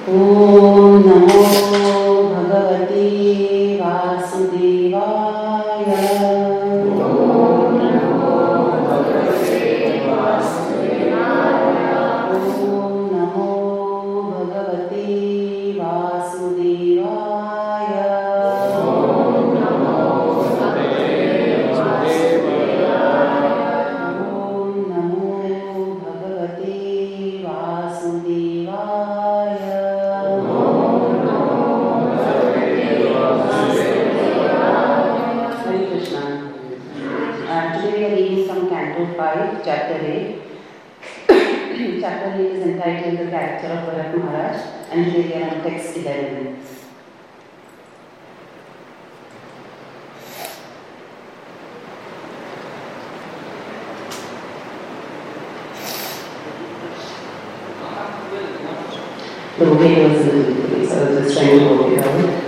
ॐ नमो भगवते वासुदेवाय। Chapter 8. Chapter 8 is entitled The Character of Bharat Maharaj, and today we are on text 11. The vocabulary was a little bit, so I was just trying to work it out.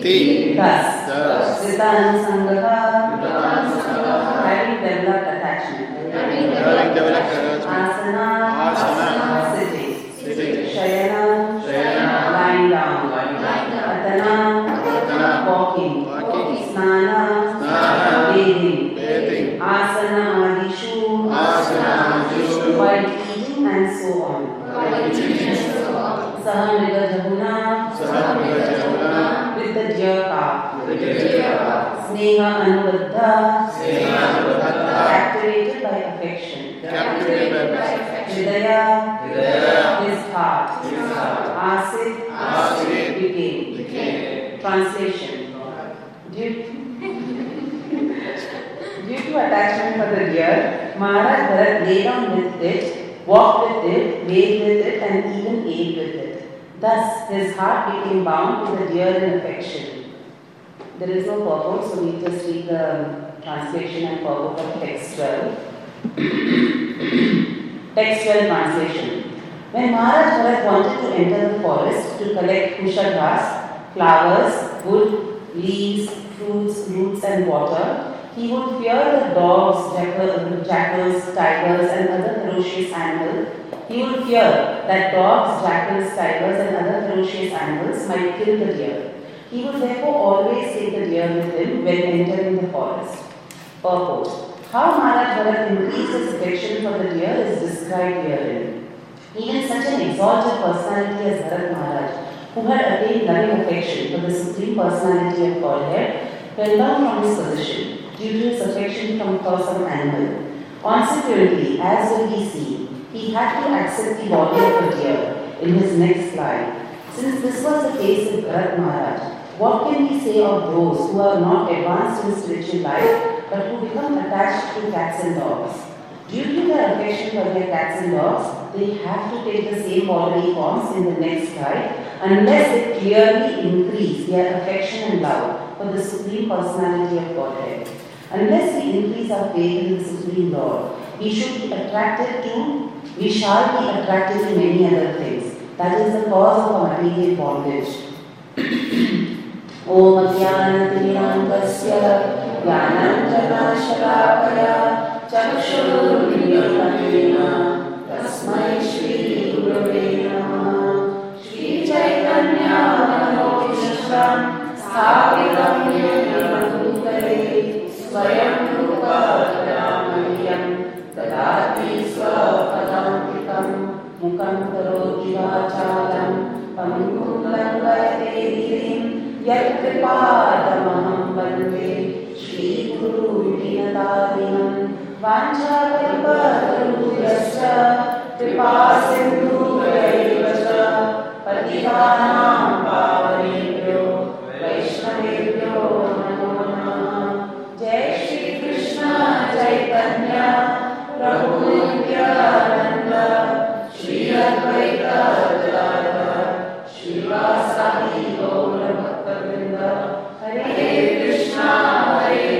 Iti. Thus. Thus. Siddhanasangha. Having developed attachment. Having developed attachment. Asana. Asana. Sitting. Sitting. Shayana. Lying down. Atana. Walking. Snana. Bathing. Asana adishu. While eating and so on. Sahamrita Jahuna. With the deer calf. Sneha Anuruddha. Captivated by affection. Hridaya. His heart. Asit. Became. Translation. Due to attachment for the deer, Maharaj Bharat lay down with it, walked with it, bathed with it, and even ate with it. Thus, his heart became bound to the deer in affection. There is no purport, so we just read the translation and purport of text 12. Text 12 translation. When Maharaj Bharat wanted to enter the forest to collect kushadhas, flowers, wood, leaves, fruits, roots, and water, he would fear the dogs, jackals, tigers, and other ferocious animals. He would fear that dogs, jackals, tigers, and other ferocious animals might kill the deer. He would therefore always take the deer with him when entering the forest. Purport. How Maharaj Bharat increased his affection for the deer is described herein. Even such an exalted personality as Bharat Maharaj, who had attained loving affection for the Supreme Personality of Godhead, fell down from his position due to his affection for some animal. Consequently, as will be seen, he had to accept the body of a deer in his next slide. Since this was the case with Bharat Maharaj, what can we say of those who are not advanced in spiritual life but who become attached to cats and dogs? Due to their affection for their cats and dogs, they have to take the same bodily forms in the next slide unless they clearly increase their affection and love for the Supreme Personality of Godhead. Unless we increase our faith in the Supreme Lord, we shall be attracted to many other things. That is the cause of our material bondage. Om Jnanatimirandasya Jnananjana Shalakaya Chakshurmilitanena Tasmai Shri Gurave Namaha. Shri Chaitanya Manobishram Sthapitam Yena Bhutale Swayam Rupa Tadamahyam Dadati Swapadantikam Mukam Karoti Vachalam Pangum Langayate Girim Yat Kripadamaham Vande Shri Guru Dinatarinam Vancha Kalpatarudhyasya Kripa Sindhu Vaivasya Pativanam Pavanebhyo Vaishnavebhyo Namo Namaha. Jai Shri Krishna Chaitanya Prabhu Nityananda Shri Advaita Gadadhar Srivasadi Gaura Bhaktavrinda. Hare Krishna,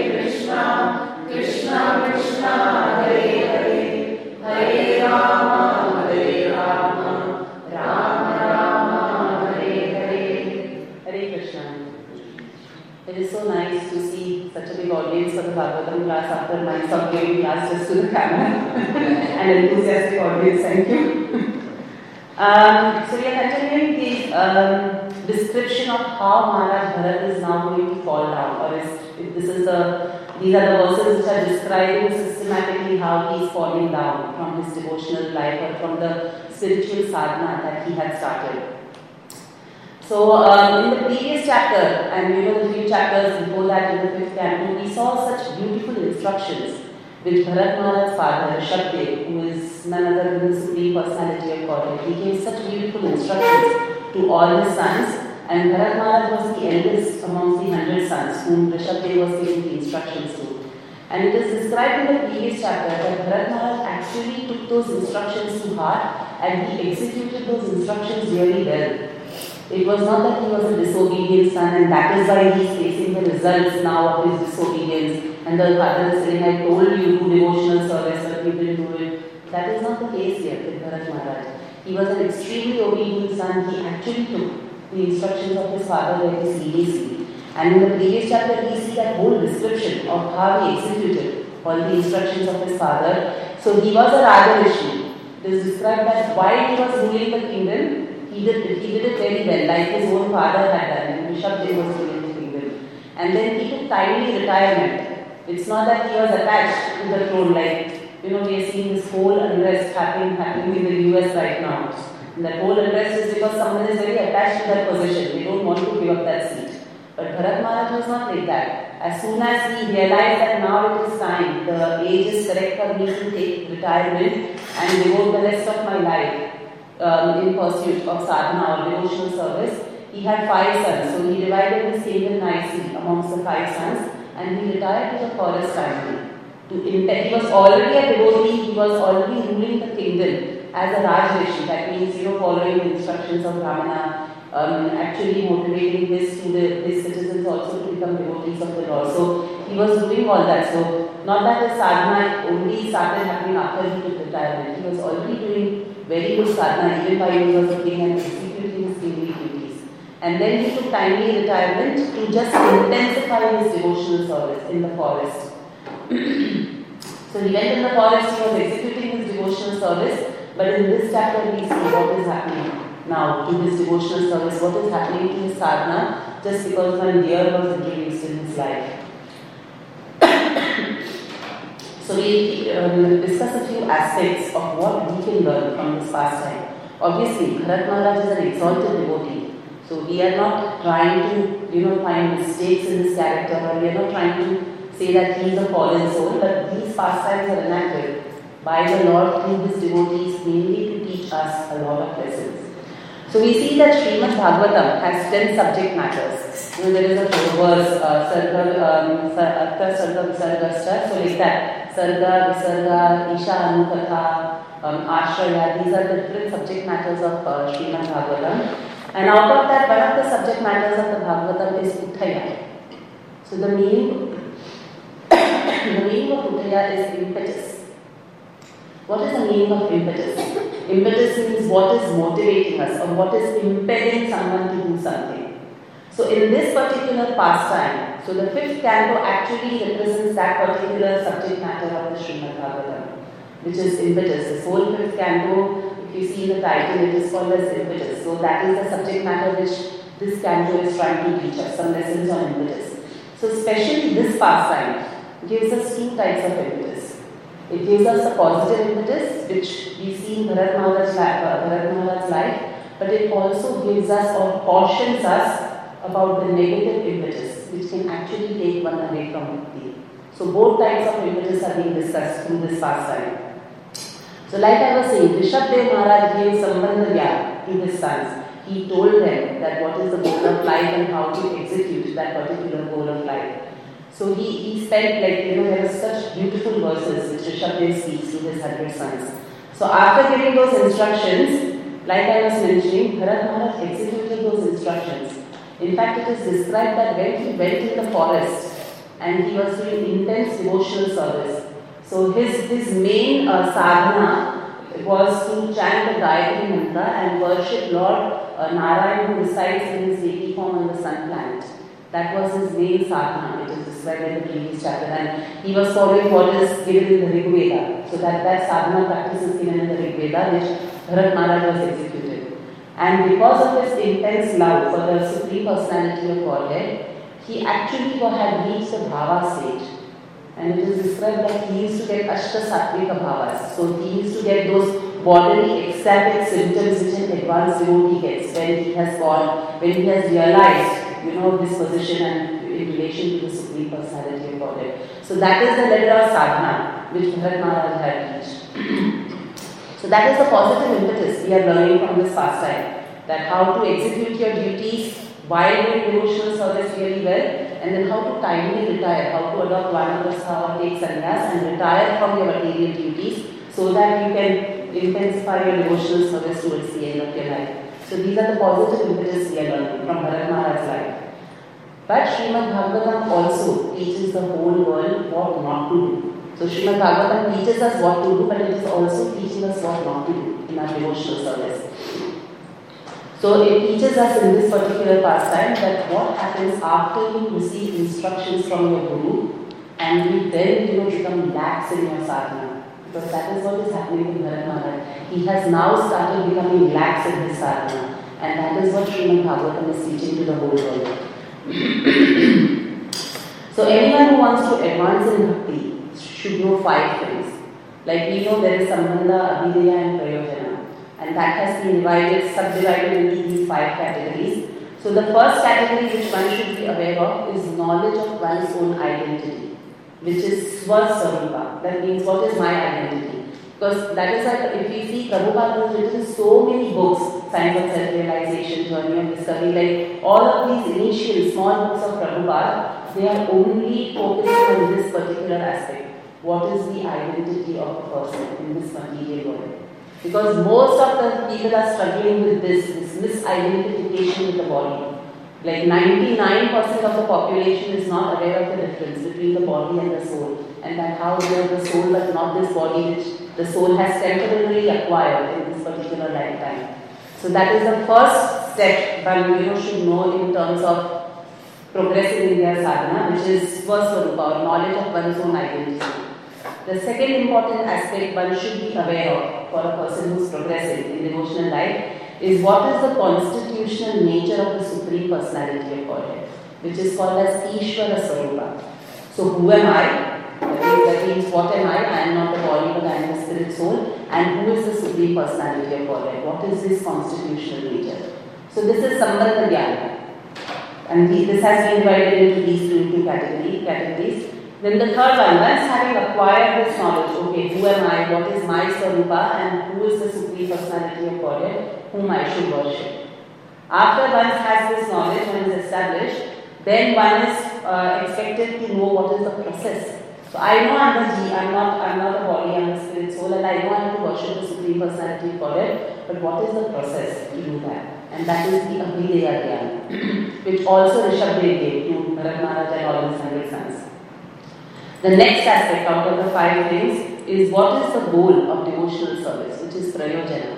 Krishna Krishna, Hare Hare, Hare Rama, Rama Rama, Hare Hare. Hare Krishna. It is so nice to see such a big audience for the Bhagavatam class after my subgiving class just to the camera. An enthusiastic audience, thank you. So we are continuing the description of how Maharaj Bharat is now going to fall down, or these are the verses which are describing systematically how he is falling down from his devotional life or from the spiritual sadhana that he had started. So in the previous chapter, and the few chapters before that in the 5th canto, we saw such beautiful instructions which Bharat Maharaj's father, Rishabhdev, who is none other than the Supreme Personality of Godhead, he gave such beautiful instructions to all his sons, and Bharat Maharaj was the eldest amongst the 100 sons whom Rishabhdev was giving the instructions to. And it is described in the previous chapter that Bharat Maharaj actually took those instructions to heart and he executed those instructions really well. It was not that he was a disobedient son and that is why he is facing the results now of his disobedience. And the father is saying, I told you to do devotional service, but you didn't do it. That is not the case here with Bharat Maharaj. He was an extremely obedient son. He actually took the instructions of his father very seriously. And in the previous chapter, we see that whole description of how he executed all the instructions of his father. So he was a Rajarishi. It is described that while he was ruling the kingdom, he did it very well, like his own father had done, and Rishabdev was ruling the kingdom. And then he took timely retirement. It's not that he was attached to the throne, like, we are seeing this whole unrest happening in the US right now. And that whole unrest is because someone is very attached to that position. They don't want to give up that seat. But Bharat Maharaj was not like that. As soon as he realized that now it is time, the age is correct for me to take retirement and devote the rest of my life in pursuit of sadhana or devotional service, he had 5 sons. So he divided his kingdom nicely amongst the 5 sons and he retired to the forest family. He was already a devotee, he was already ruling the kingdom as a Rajrishi. That means, following the instructions of Ramana, actually motivating his citizens also to become devotees of the Lord. So he was doing all that. So not that his sadhana only started happening after he took retirement. He was already doing very good sadhana even while he was a king and executing his kingly duties. And then he took timely retirement to just intensify his devotional service in the forest. So he went in the forest, he was executing his devotional service, but in this chapter we see what is happening now to his devotional service, what is happening to his sadhana just because one deer was introduced in his life. So we discuss a few aspects of what we can learn from this pastime. Obviously, Bharat Maharaj is an exalted devotee. So we are not trying to, find mistakes in his character, or we are not trying to say that he is a fallen soul, but these pastimes are enacted by the Lord through his devotees, mainly to teach us a lot of lessons. So we see that Srimad Bhagavatam has 10 subject matters. There is a verse, Sarga, Sarga, Visargascha, so like that. Sarga, Visarga, Isha, Anukatha, Ashraya, these are the different subject matters of Srimad Bhagavatam. And out of that, one of the subject matters of the Bhagavatam is Uthaya. So the meaning of Uthaya is impetus. What is the meaning of impetus? Impetus means what is motivating us or what is impelling someone to do something. So in this particular pastime, so the 5th canto actually represents that particular subject matter of the Srimad Bhagavatam, which is impetus. This whole 5th canto, if you see the title, it is called as impetus. So that is the subject matter which this canto is trying to teach us, some lessons on impetus. So especially this pastime gives us 2 types of impetus. It gives us a positive impetus, which we see in Bharat Maharaj's life, but it also gives us or cautions us about the negative impetus, which can actually take one away from Mukti. So both types of impetus are being discussed through this pastime. So like I was saying, Rishabdev Maharaj gave Sambandha to his sons. He told them that what is the goal of life and how to execute that particular goal of life. So he spent there were such beautiful verses which Rishabdev speaks to his 100 sons. So after giving those instructions, like I was mentioning, Bharat Maharaj executed those instructions. In fact, it is described that when he went in the forest and he was doing intense devotional service, so his main sadhana was to chant the Gayatri Mantra and worship Lord Narayan, who resides in his deity form on the sun planet. That was his main sadhana. It is described in the previous chapter, and he was following what is given in the Rig Veda. So that sadhana practice is given in the Rig Veda, which Bharat Maharaj was executed. And because of his intense love for the Supreme Personality of Godhead, he actually had reached the bhava stage. And it is described that he used to get Ashta Sattvika bhavas. So he used to get those bodily ecstatic symptoms which an advanced devotee gets when he has realized this position and in relation to the Supreme Personality of Godhead. So that is the level of sadhana which Bharat Maharaj had reached. So that is the positive impetus we are learning from this pastime, that how to execute your duties while doing devotional service really well, and then how to timely retire, how to adopt Vanaprastha or take sannyas and retire from your material duties so that you can intensify your devotional service towards the end of your life. So these are the positive impetus we are learning from Bharat Maharaj's life. But Srimad Bhagavatam also teaches the whole world what not to do. So Srimad Bhagavatam teaches us what to do, but it is also teaching us what not to do in our devotional service. So it teaches us in this particular pastime that what happens after you receive instructions from your guru and you then become lax in your sadhana. Because that is what is happening with Bharat Maharaj. He has now started becoming lax in his sadhana, and that is what Srimad Bhagavatam is teaching to the whole world. So anyone who wants to advance in bhakti should know 5 things. Like we know there is Sambandha, Abhideya and Prayojana, and that has been subdivided into these 5 categories. So the first category which one should be aware of is knowledge of one's own identity, which is Swaswarupa. That means what is my identity? Because that is why if we see Prabhupada has written so many books, Science of Self-Realization, Journey of Discovery, like all of these initial small books of Prabhupada, they are only focusing on this particular aspect. What is the identity of the person in this material world? Because most of the people are struggling with this misidentification with the body. Like 99% of the population is not aware of the difference between the body and the soul, and that how we are the soul but not this body which the soul has temporarily acquired in this particular lifetime. So that is the first step one should know in terms of progressing in their sadhana, which is Swaswarupa, or knowledge of one's own identity. The second important aspect one should be aware of for a person who is progressing in devotional life is what is the constitutional nature of the Supreme Personality of Godhead, which is called as Ishvara Swarupa. So who am I? That means what am I? I am not the body but I am the spirit soul. And who is the Supreme Personality of Godhead? What is this constitutional nature? So this is Sambandha Jnana. And this has been divided into these two categories. Then the third one, once having acquired this knowledge, okay, who am I, what is my Swarupa, and who is the Supreme Personality of Godhead, whom I should worship. After one has this knowledge, one is established, then one is expected to know what is the process. So I know I'm not a body, I'm a spirit soul, and I know I have to worship the Supreme Personality of Godhead, but what is the process to do that? And that is the Abhideya Jnana, which also Rishabh Dev gave to Bharat Maharaj and all his 100 sons. The next aspect out of the 5 things is what is the goal of devotional service, which is Prayojana.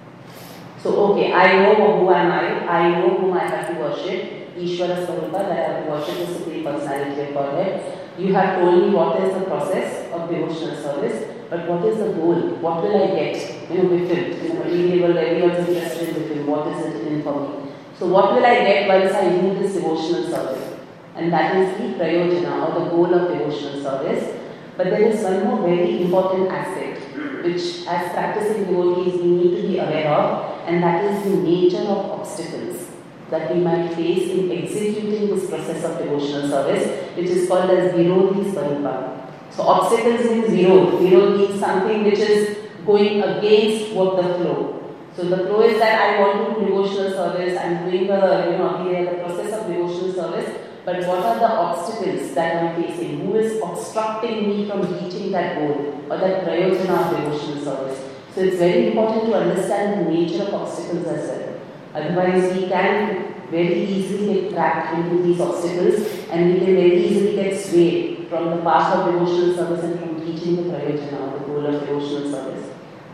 So, okay, I know who am I know whom I have to worship, Ishvara Swarupa, that I have to worship the Supreme Personality of Godhead. You have told me what is the process of devotional service, but what is the goal? What will I get with him? In the material world, everyone is interested with him. What is it in for me? So, what will I get once I do this devotional service? And that is the Prayojana, or the goal of devotional service. But there is one more very important aspect which as practicing devotees we need to be aware of, and that is the nature of obstacles that we might face in executing this process of devotional service, which is called as Virodhi Swarupa. So obstacles means Virod. Virod means something which is going against what the flow. So the flow is that I want to do devotional service, I am doing the process of devotional service. But what are the obstacles that I am facing? Who is obstructing me from reaching that goal or that prayojana of devotional service? So it's very important to understand the nature of obstacles as well. Otherwise, we can very easily get trapped into these obstacles and we can very easily get swayed from the path of devotional service and from reaching the prayojana or the goal of devotional service.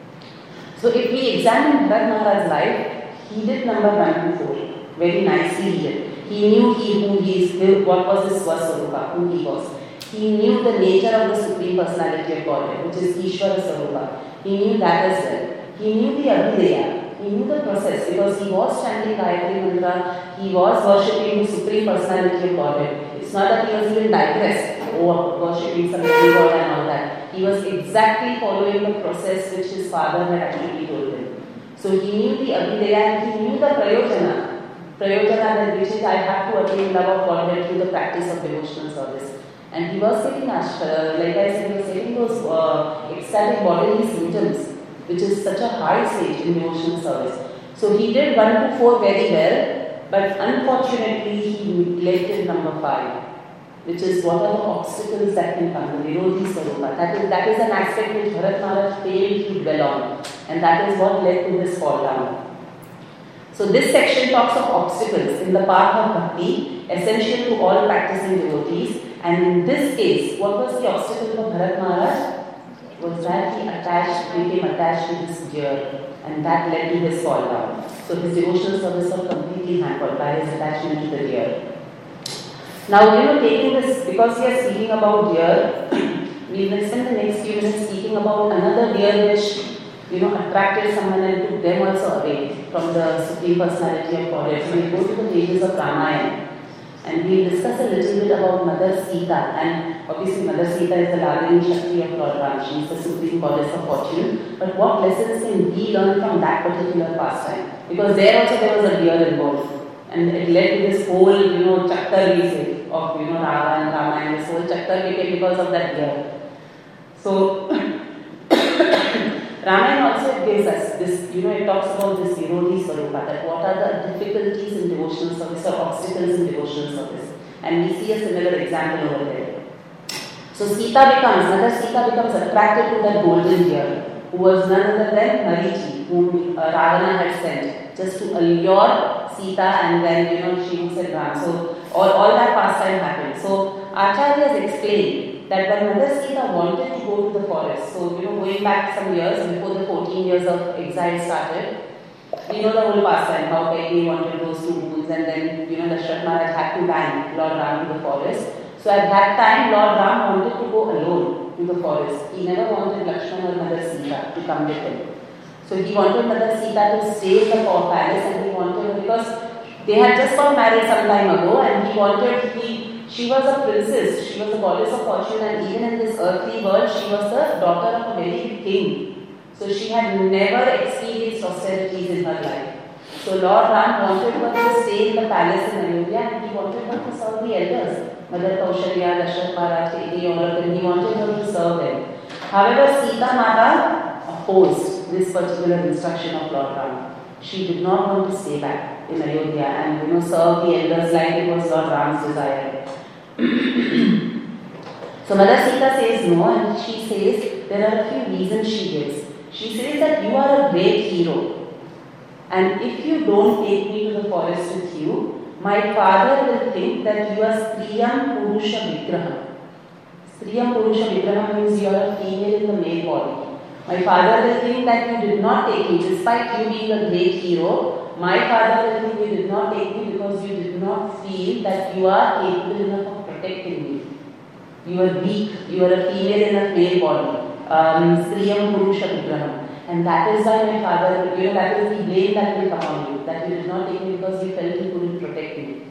So if we examine Bharat Maharaj's life, he did number 1 to 4. Very nicely he did. He knew who he is, what was his Swaswarupa, who he was. He knew the nature of the Supreme Personality of Godhead, which is Ishvara Swarupa. He knew that as well. He knew the Abhideya. He knew the process because he was chanting Gayatri Mantra. He was worshipping the Supreme Personality of Godhead. It's not that he was even digressed or worshipping some demigod and all that. He was exactly following the process which his father had actually told him. So he knew the Abhideya and he knew the Prayojana. Prayojana, which is I have to attain love of Godhead through the practice of devotional service. And he was getting, like I said, he was getting those ecstatic bodily symptoms, which is such a high stage in devotional service. So he did 1 to 4 very well, but unfortunately he neglected number 5, which is what are the obstacles that can come, the Virodhi Swarupa. That is an aspect which Bharat Maharaj failed to dwell on, and that is what led to his fall down. So this section talks of obstacles in the path of bhakti, essential to all practicing devotees. And in this case, what was the obstacle for Bharat Maharaj? Was that he became attached to this deer. and that led to his fall down. So his devotional service was completely hampered by his attachment to the deer. Now, taking this, because we are speaking about deer, we will spend the next few minutes speaking about another deer which, attracted someone and took them also away from the Supreme Personality of Godhead. So we go to the pages of Ramayana and we will discuss a little bit about Mother Sita. And obviously Mother Sita is the Lagini Shakti of Lord Ram. She is the Supreme Goddess of Fortune. But what lessons can we learn from that particular pastime? Because there also there was a deer involved. And it led to this whole, chapter we say of, Rava and Rama, and this whole chapter became because of that deer. So, Ramayana also gives us this, it talks about this Virodhi Swarupa, that what are the difficulties in devotional service or obstacles in devotional service. And we see a similar example over there. So Mother Sita becomes attracted to that golden deer, who was none other than Marichi, whom Ravana had sent, just to allure Sita, and then, she was at Ram. So, all that pastime happened. So, Acharya has explained that when Mother Sita wanted to go to the forest, so, going back some years before the 14 years of exile started, we know the whole pastime, how Kaikeyi wanted those two moons, and then, Dashrath Maharaj had to ban Lord Ram to the forest. So, at that time, Lord Ram wanted to go alone to the forest. He never wanted Lakshmana or Mother Sita to come with him. So he wanted Mother Sita to stay in the palace, and he wanted her because they had just got married some time ago, and she was a princess, she was a goddess of fortune, and even in this earthly world, she was the daughter of a very big king. So she had never experienced austerities in her life. So Lord Ram wanted her to stay in the palace in Ayodhya, and he wanted her to serve the elders, Mother Kaushalya, Dashrath Maharaj, all of them. He wanted her to serve them. However, Sita Mata opposed this particular instruction of Lord Ram. She did not want to stay back in Ayodhya and serve the elders like it was Lord Ram's desire. So Mother Sita says no, and she says there are a few reasons she gives. She says that you are a great hero, and if you don't take me to the forest with you, my father will think that you are Striyam Purusha Vigraham. Striyam Purusha Vigraham means you are a female in the male body. My father will think that you did not take me, despite you being a great hero. My father will think you did not take me because you did not feel that you are capable enough of protecting me. You are weak, you are a female in a male body. Striyam Purusha Vigraham. And that is why my father, that is the blame that will come on you, that you did not take me because you felt you couldn't protect me.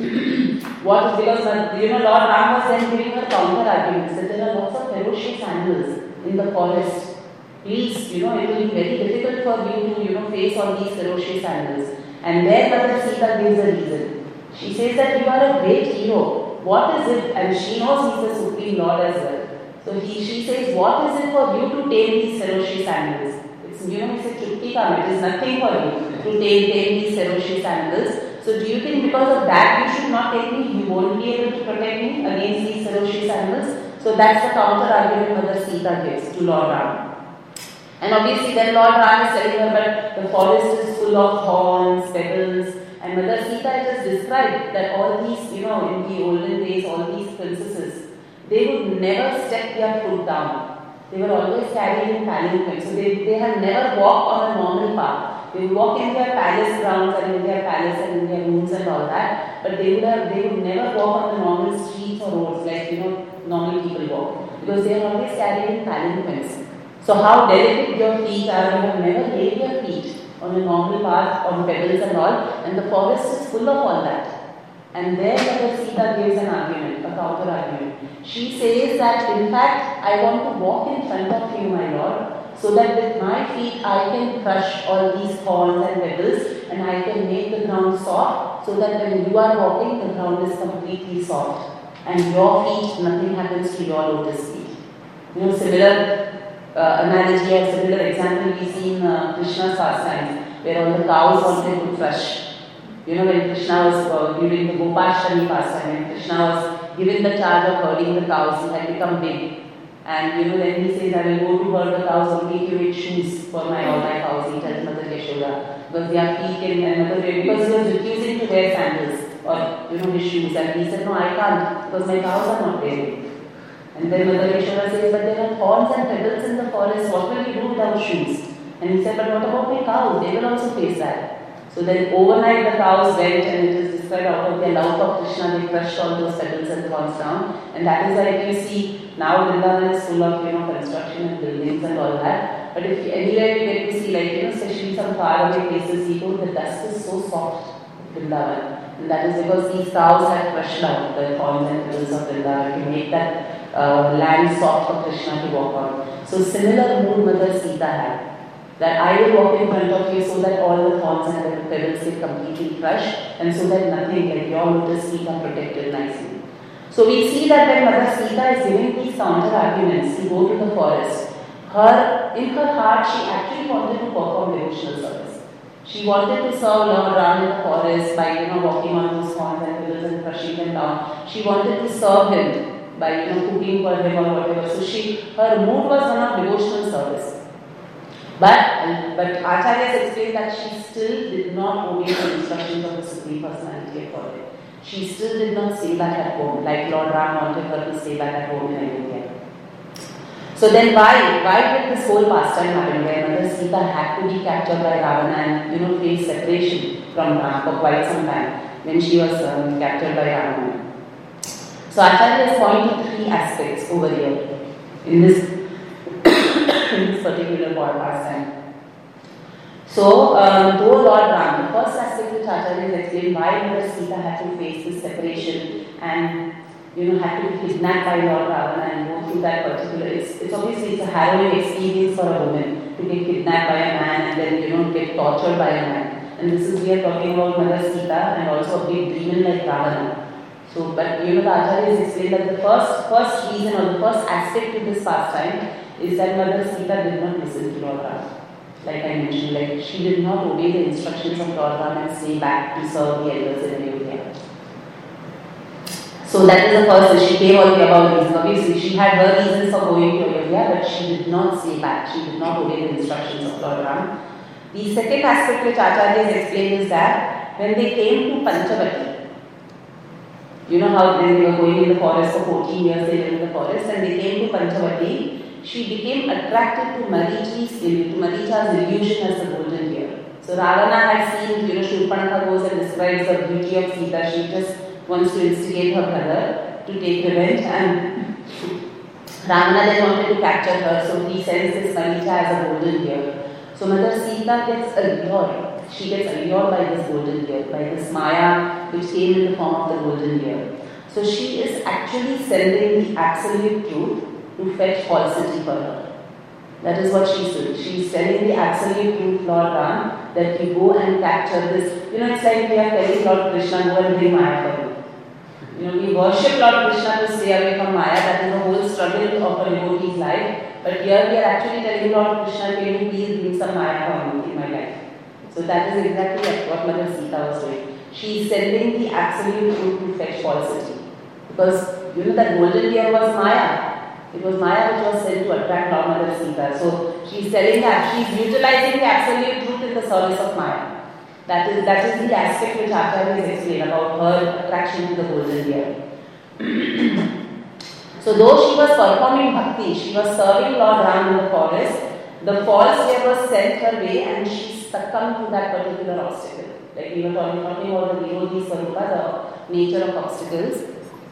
What is because, Lord Ram was then giving her counter arguments that there are lots of ferocious animals in the forest. Please, it will be very difficult for you to, face all these ferocious animals. And there Mother Sita gives a reason. She says that you are a great hero. What is it? And she knows he is the Supreme Lord as well. So she says, what is it for you to tame these ferocious animals? It's, it's a chutki kam. It is nothing for you to tame these ferocious animals. So do you think because of that you should not take me? You won't be able to protect me against these ferocious animals? So that's the counter argument Mother Sita gives to Lord Ram. And obviously then Lord Ram is telling her that the forest is full of thorns, pebbles, and Mother Sita just described that all these, in the olden days, all these princesses, they would never step their foot down. They were always carried in palanquins. So they had never walked on a normal path. They would walk in their palace grounds and in their palace and in their rooms and all that, but they would never walk on the normal streets or roads like, normal people walk. Because they are always carried in palanquins. So how delicate your feet are, you have never laid your feet on a normal path, on pebbles and all, and the forest is full of all that. And there Mother Sita gives an argument, a counter argument. She says that in fact, I want to walk in front of you, my Lord, so that with my feet I can crush all these thorns and pebbles and I can make the ground soft, so that when you are walking, the ground is completely soft. And your feet, nothing happens to your lotus feet. Similar analogy or similar example we see in Krishna's pastimes, where all the cows wanted to crush. When Krishna was during the Gopashtami pastime, when Krishna was given the charge of herding the cows, he had become big. And then he says, I will go to herd the cows only if you make shoes for all my cows, he tells Mother Yashoda. Because their feet because he was refusing to wear sandals or his shoes. And he said, no, I can't, because my cows are not wearing. And then Mother Yashoda says, but there are thorns and pebbles in the forest, what will you do without shoes? And he said, but what about my cows? They will also face that. So then overnight the cows went, and it is described out of their love for Krishna, they crushed all those petals and thorns down. And that is why if you see, now Vrindavan is full of, construction and buildings and all that. But if anywhere you get to see, like, especially some faraway places, you know, the dust is so soft in Vrindavan. And that is because these cows have crushed out the thorns and petals of Vrindavan to make that land soft for Krishna to walk on. So similar mood Mother Sita had. That I will walk in front of you so that all the thorns and the pebbles get completely crushed, and so that nothing, like your lotus feet, are protected nicely. So we see that when Mother Sita is giving these counter arguments to go to the forest, in her heart she actually wanted to perform devotional service. She wanted to serve Lord Ram in the forest by walking on those thorns and pebbles and crushing them down. She wanted to serve him by cooking for him or whatever. So her mood was one of devotional service. But Acharya explained that she still did not obey the instructions of the Supreme Personality of Godhead. She still did not stay back at home, like Lord Ram wanted her to stay back at home in Ayodhya. So then why did this whole pastime happen where Mother Sita had to be captured by Ravana and face separation from Ram for quite some time when she was captured by Ravana? So Acharya has pointed to 3 aspects over here in this particular pastime. So, though Lord Ram, the first aspect which Acharya has explained why Mother Sita had to face this separation and had to be kidnapped by Lord Ravana and go through that particular. It's obviously a harrowing experience for a woman to get kidnapped by a man and then get tortured by a man. And this is we are talking about Mother Sita and also a big demon like Ravana. So, but the Acharya has explained that the first reason or the first aspect to this pastime is that Mother Sita did not listen to Lord Ram. Like I mentioned, like she did not obey the instructions of Lord Ram and stay back to serve the elders in Ayodhya. So that is the first. She gave all the above reasons. Obviously, she had her reasons for going to Ayodhya, but she did not stay back. She did not obey the instructions of Lord Ram. The second aspect which Acharya has explained is that when they came to Panchavati, how when they were going in the forest for 14 years, they lived in the forest, and they came to Panchavati. She became attracted to Maricha's illusion as the golden deer. So Ravana had seen, Shurpanakha goes and describes the beauty of Sita. She just wants to instigate her brother to take revenge, and Ravana then wanted to capture her. So he sends this Maricha as a golden deer. So Mother Sita gets allured. She gets allured by this golden deer, by this Maya which came in the form of the golden deer. So she is actually sending the absolute truth to fetch falsity for her. That is what she's doing. She's telling the absolute truth, Lord Ram, that you go and capture this. It's like we are telling Lord Krishna, go and bring Maya for me. We worship Lord Krishna to stay away from Maya. That is the whole struggle of a devotee's life. But here we are actually telling Lord Krishna, can you please bring some Maya for me in my life? So that is exactly what Mother Sita was doing. She is sending the absolute truth to fetch falsity. Because that golden deer was Maya. It was Maya which was sent to attract Lord Mother Sita. So she's telling that she's utilizing the absolute truth in the service of Maya. That is the aspect which Acharya has explained about her attraction to the golden deer. So though she was performing bhakti, she was serving Lord Ram in the forest, the false deer was sent her way and she succumbed to that particular obstacle. Like we were talking about the Vivodi Swarupa, the nature of obstacles.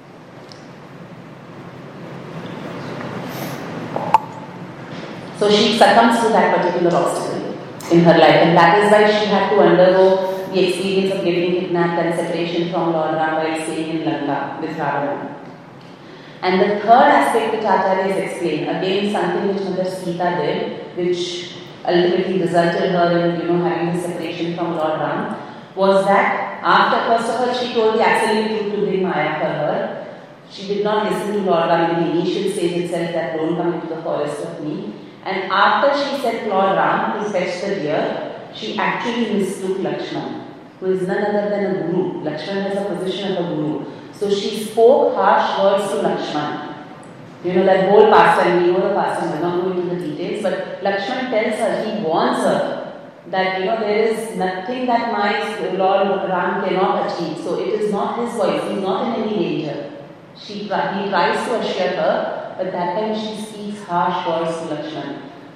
So she succumbs to that particular obstacle in her life, and that is why she had to undergo the experience of getting kidnapped and separation from Lord Ram while staying in Lanka with Ravana. And the third aspect which Acharya has explained, again something which Mother Sita did, which ultimately resulted her in having the separation from Lord Ram, was that after, first of all, she told the absolute truth to bring Maya for her. She did not listen to Lord Ram in the initial stage itself, that don't come into the forest of me. And after she sent Lord Ram to fetch the deer, she actually mistook Lakshman, who is none other than a guru. Lakshman has a position of a guru. So she spoke harsh words to Lakshman. That whole pastime, we know the pastime, I'm not going into the details, but Lakshman tells her, he warns her that there is nothing that my Lord Ram cannot achieve. So it is not his voice, he is not in any danger. He tries to assure her, but that time she speaks harsh words to Lakshman.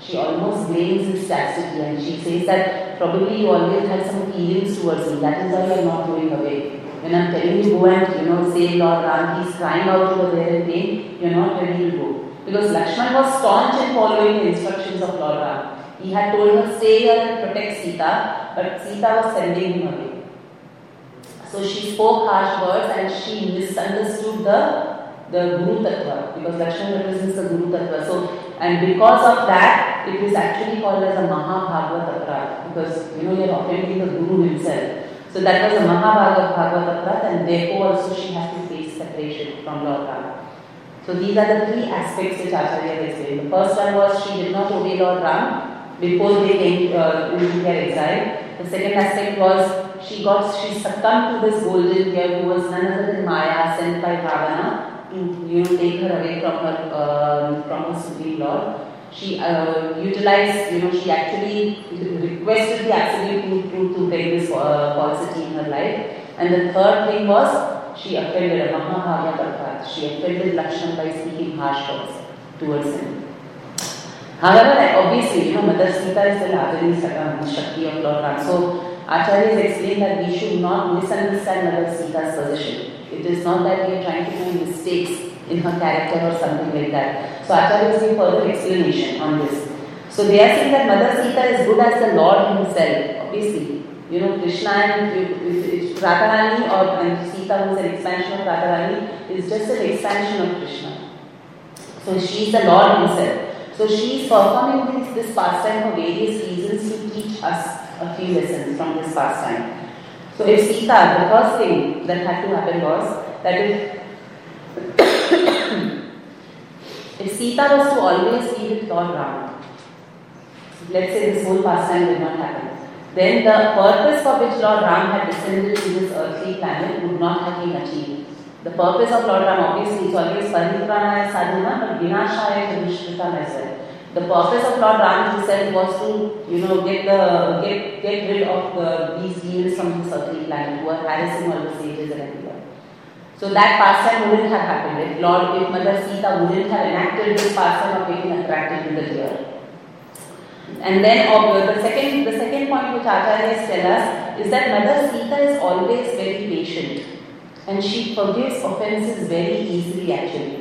she almost blames his chastity, and she says that probably you always had some feelings towards me. That is why you are not going away. When I am telling you go and say Lord Ram, he is crying out over there in pain, you are not ready to go. Because Lakshman was staunch in following the instructions of Lord Ram. He had told her, stay here and protect Sita, but Sita was sending him away. So she spoke harsh words and she misunderstood the Guru Tattva, because Lakshman represents the Guru Tattva. And because of that, it is actually called as a Mahabhagavad Aparadh, because you are offending the Guru himself. So that was a Mahabhagavad Aparadh, and therefore also she has to face separation from Lord Ram. So these are the three aspects which Acharya explained. The first one was she did not obey Lord Ram before they came into their exile. The second aspect was she succumbed to this golden deer who was none other than Maya, sent by Ravana to take her away from her Supreme Lord. She utilized, she actually requested the absolute truth to bring this falsity in her life. And the third thing was she offended a Mahabhagavad Aparadh. She offended Lakshman by speaking harsh words towards him. However, obviously, Mother Sita is the larger Shakti of Lord Ram. So Acharyas explain that we should not misunderstand Mother Sita's position. It is not that we are trying to do mistakes in her character or something like that. So Acharyas give further explanation on this. So they are saying that Mother Sita is good as the Lord himself. Obviously, Krishna and Radharani and Sita, who is an expansion of Radharani, is just an expansion of Krishna. So she is the Lord himself. So she is performing this pastime for various reasons to teach us a few lessons from this pastime. So if Sita, the first thing that had to happen was that if Sita was to always be with Lord Ram, let's say this whole pastime did not happen, then the purpose for which Lord Ram had descended to this earthly planet would not have been achieved. The purpose of Lord Ram obviously is always Paritranaya Sadhana, but Vinashaya Chadushritam as well. The purpose of Lord Ram himself was to, get rid of these demons from this earthly planet who are harassing all the sages and everyone. So that pastime wouldn't have happened if Mother Sita wouldn't have enacted this pastime of getting attracted to the deer. And then the second point which Acharyas tell us is that Mother Sita is always very patient and she forgives offences very easily actually.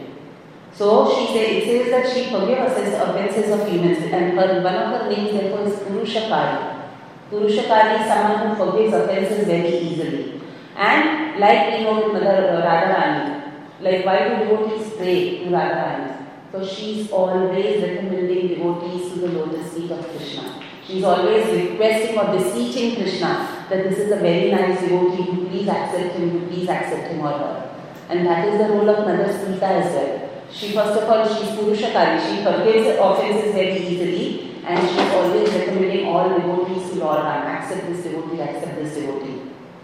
So it says that she forgives offences of humans, and one of her names therefore is Purushakari. Purushakari is someone who forgives offences very easily. And like we know with Mother Radharani, like why do devotees pray to Radharani? So she is always recommending devotees to the lotus feet of Krishna. She is always requesting or beseeching Krishna that this is a very nice devotee, you please accept him or her. And that is the role of Mother Sita as well. She first of all, she is Purushakari, she forgives offences very easily, and she is always recommending all devotees to Lord Ram, accept this devotee.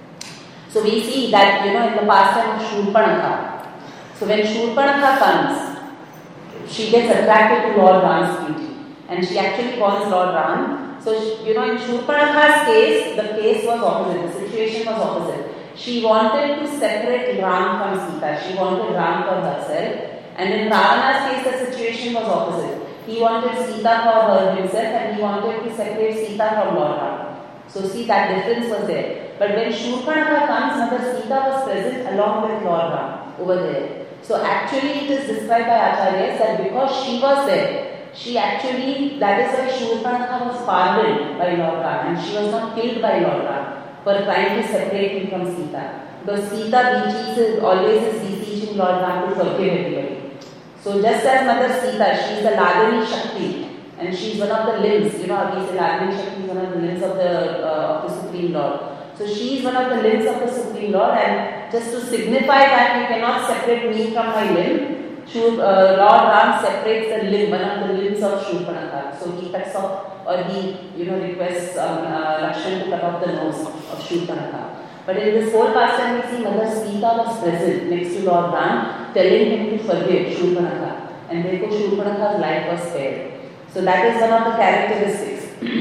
So we see that, in the pastime of Shurpanakha. So when Shurpanakha comes, she gets attracted to Lord Ram's beauty, and she actually calls Lord Ram. So, in Shurpanakha's case, the case was opposite, the situation was opposite. She wanted to separate Ram from Sita, she wanted Ram for herself. And in Ravana's case, the situation was opposite. He wanted Sita for himself and he wanted to separate Sita from Lord Ram. So see, that difference was there. But when Shurpanakha comes, Mother Sita was present along with Lord Ram over there. So actually it is described by Acharyas that because she was there, that is why Shurpanakha was pardoned by Lord Ram and she was not killed by Lord Ram for trying to separate him from Sita. Because Sita always is beseeching Lord Ram to forgive everybody. So just as Mother Sita, she is the Ladini Shakti and she is one of the limbs, we say Ladini Shakti is one of the limbs of the Supreme Lord. So she is one of the limbs of the Supreme Lord, and just to signify that you cannot separate me from my limb, Lord Ram separates the limb, one of the limbs of Shurpanakha. So he cuts off, or he requests Lakshman to cut off the nose of Shurpanakha. But in this whole pastime, we see Mother Sita was present next to Lord Ram, telling him to forgive Shurpanakha, and therefore Shurpanakha's life was spared. So that is one of the characteristics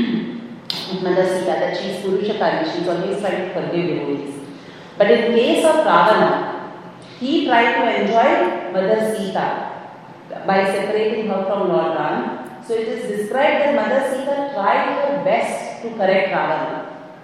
of Mother Sita, that she is Purushakari, she is always trying to forgive devotees. But in case of Ravana, he tried to enjoy Mother Sita by separating her from Lord Ram. So it is described that Mother Sita tried her best to correct Ravana.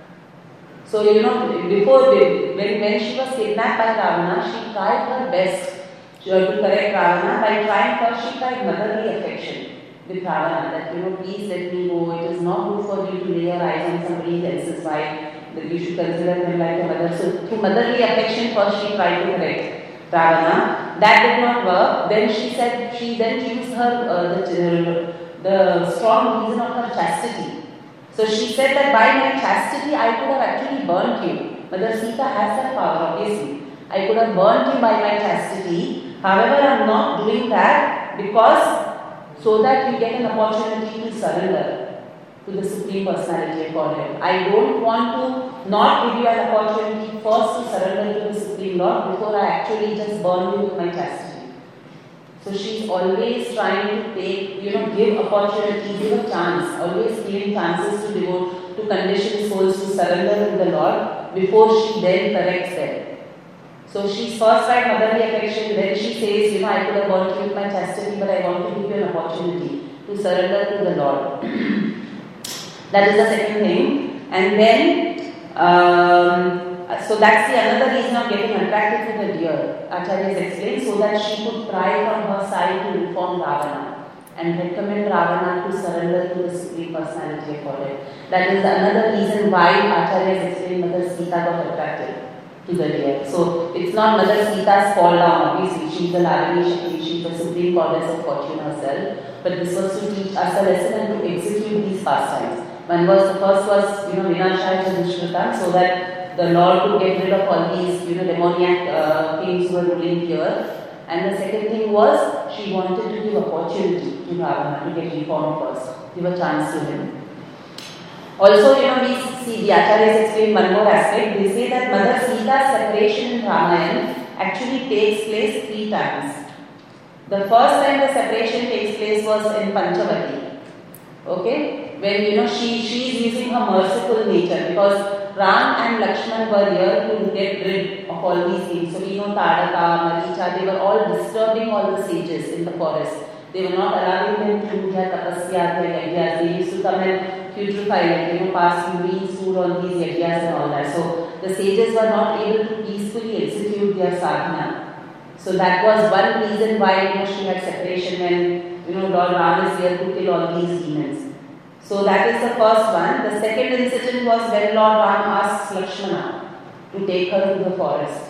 So before when she was kidnapped by Ravana, she tried her best to correct Ravana. By trying first, she tried motherly affection with Ravana, that please let me go. It is not good for you to lay your eyes on somebody else's wife. That you should consider them like a mother. So through motherly affection, first she tried to correct Ravana. That did not work. Then she said she then used her the strong reason of her chastity. So she said that by my chastity I could have actually burnt you. Mother Sita has that power, obviously. I could have burnt you by my chastity. However, I am not doing that because so that you get an opportunity to surrender to the Supreme Personality of Godhead. I don't want to not give you an opportunity first to surrender to the Supreme Lord before I actually just burn you with my chastity. So she's always trying to take, give opportunity, give a chance, always giving chances to devote, to conditioned souls to surrender to the Lord before she then corrects them. So she's first tried motherly affection, then she says, I could have burnt you with my chastity, but I want to give you an opportunity to surrender to the Lord. That is the second thing. And then, so that's the another reason of getting attracted to the deer. Acharya has explained, so that she could try from her side to reform Ravana and recommend Ravana to surrender to the Supreme Personality of Godhead. That is another reason why Acharya has explained Mother Sita got attracted to the deer. So it's not Mother Sita's fall down, obviously. She's the Lavini Shakti, she's the Supreme Goddess of Fortune herself. But this was to teach us a lesson and to execute these pastimes. The first was, Vinashaya Dushkrita, so that the Lord could get rid of all these, demoniac kings who were ruling here. And the second thing was, she wanted to give opportunity to Ravana to get reformed first, give a chance to him. Also, we see the Acharyas explain one more aspect. They say that Mother Sita's separation in Ramayana actually takes place 3 times. The first time the separation takes place was in Panchavati. Okay? When she is using her merciful nature, because Ram and Lakshman were here to get rid of all these things. So we know Tadaka, Maricha, they were all disturbing all the sages in the forest. They were not allowing them to do their tapasya, their yagyas. They used to come and putrefy, pass urine, food on these yagyas and all that. So the sages were not able to peacefully execute their sadhana. So that was one reason why she had separation when Lord Ram is here to kill all these demons. So that is the first one. The second incident was when Lord Ram asked Lakshmana to take her to the forest.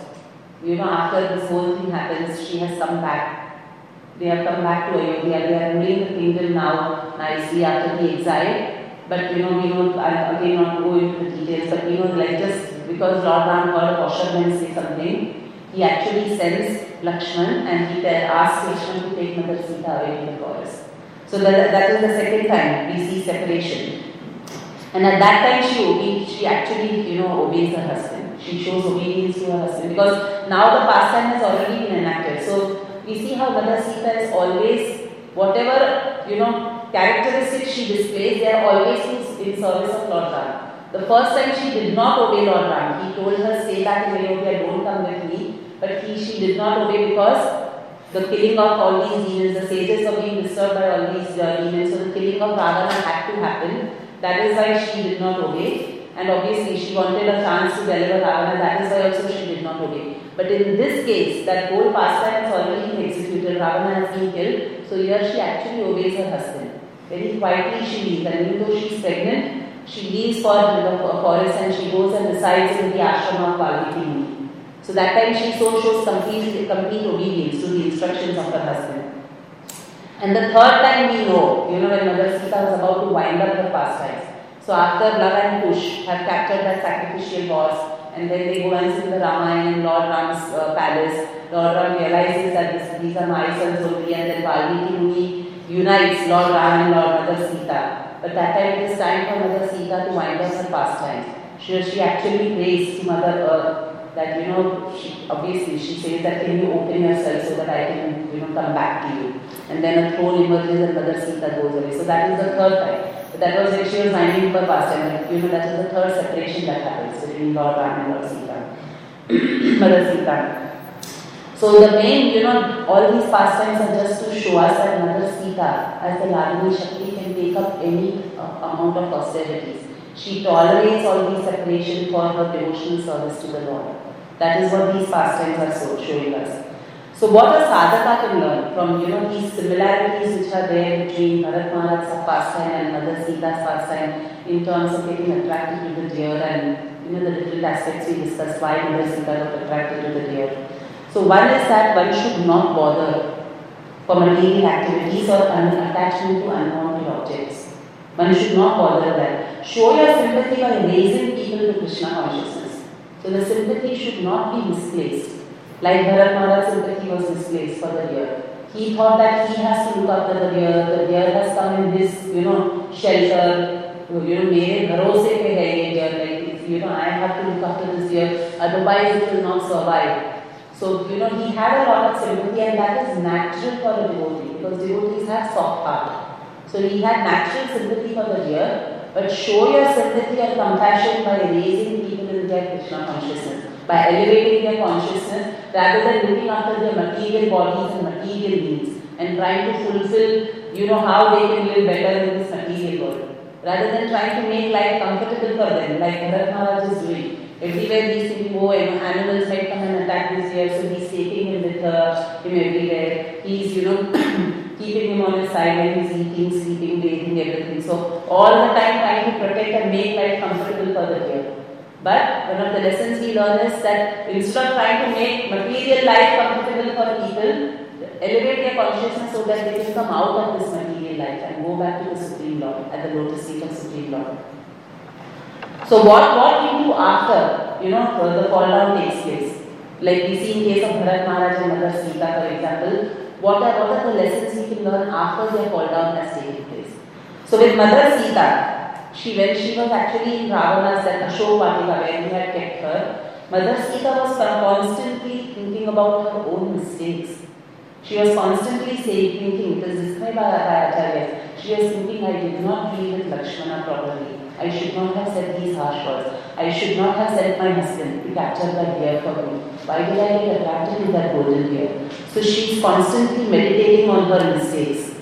After this whole thing happens, she has come back. They have come back to Ayodhya. They are ruling the kingdom now nicely after the exile. But I'll again not go into the details, but just because Lord Ram heard Ausharman say something, he actually sends Lakshman and he asks Lakshman to take Mother Sita away to the forest. So that is the second time we see separation. And at that time she actually obeys her husband. She shows obedience to her husband because now the pastime has already been enacted. So we see how Mother Sita is always, whatever characteristics she displays, they are always in service of Lord Ram. The first time she did not obey Lord Ram. He told her, stay back in Ayodhya, don't come with me. But she did not obey because the killing of all these demons, the sages were being disturbed by all these demons, so the killing of Ravana had to happen. That is why she did not obey. And obviously she wanted a chance to deliver Ravana, that is why also she did not obey. But in this case, that whole pastime has already been executed, Ravana has been killed, so here she actually obeys her husband. Very quietly she leaves, and even though she is pregnant, she leaves for the forest and she goes and resides in the ashram of Valmiki Muni. So that time she shows complete obedience to the instructions of her husband. And the third time we know, when Mother Sita was about to wind up her pastimes. So after Lava and Kush have captured that sacrificial horse, and then they go and sing the Ramayana in Lord Ram's palace, Lord Ram realizes that these are my sons only, and then Valmiki Muni unites Lord Ram and Lord Mother Sita. But that time it is time for Mother Sita to wind up her pastimes. She actually prays to Mother Earth that she says that can you open yourself so that I can come back to you, and then a throne emerges and Mother Sita goes away. So that is the third time. But that was when she was winding up her pastime. That is the third separation that happens between Lord Ram and Lord Sita, Mother Sita. So the main, all these pastimes are just to show us that Mother Sita, as the Lagini Shakti, can take up any amount of austerities. She tolerates all these separation for her devotional service to the Lord. That is what these pastimes are showing us. So what a sadhaka can learn from these similarities which are there between Bharat Maharaj's pastime and Mother Sita's pastime in terms of getting attracted to the deer and the different aspects we discussed why Mother Sita got attracted to the deer. So one is that one should not bother for material activities or attachment to unwanted objects. One should not bother that. Show your sympathy by raising people to Krishna consciousness. So the sympathy should not be misplaced. Like Bharat Maharaj's sympathy was misplaced for the deer. He thought that he has to look after the deer has come in his, shelter, मेरे भरोसे पे है ये deer, like, I have to look after this deer, otherwise it will not survive. So, he had a lot of sympathy, and that is natural for a devotee, because devotees have soft heart. So he had natural sympathy for the deer, but show your sympathy or compassion by raising people in their Krishna consciousness, by elevating their consciousness rather than looking after their material bodies and material needs and trying to fulfill, how they can live better in this material world. Rather than trying to make life comfortable for them, like Bharat Maharaj is doing. Everywhere he's thinking, animals might come and attack this deer, so he's taking him with him everywhere. He's, keeping him on his side when he's eating, sleeping, bathing, everything. So all the time trying to protect and make life comfortable for the deer. But one of the lessons we learn is that instead of trying to make material life comfortable for people, elevate their consciousness so that they can come out of this material life and go back to the Supreme Lord, at the lotus feet of Supreme Lord. So what we do after, the fall down takes place. Like we see in case of Bharat Maharaj and Mother Sita, for example, what are the lessons we can learn after their fall down has taken place. So with Mother Sita, when she was actually in Ravana's, that Ashok Vatika, where he had kept her, Mother Sita was constantly thinking about her own mistakes. She was constantly thinking, it is described by Acharya, she was thinking, I did not deal with Lakshmana properly. I should not have said these harsh words. I should not have sent my husband to capture that deer for me. Why did I get attracted to that golden deer? So she is constantly meditating on her mistakes.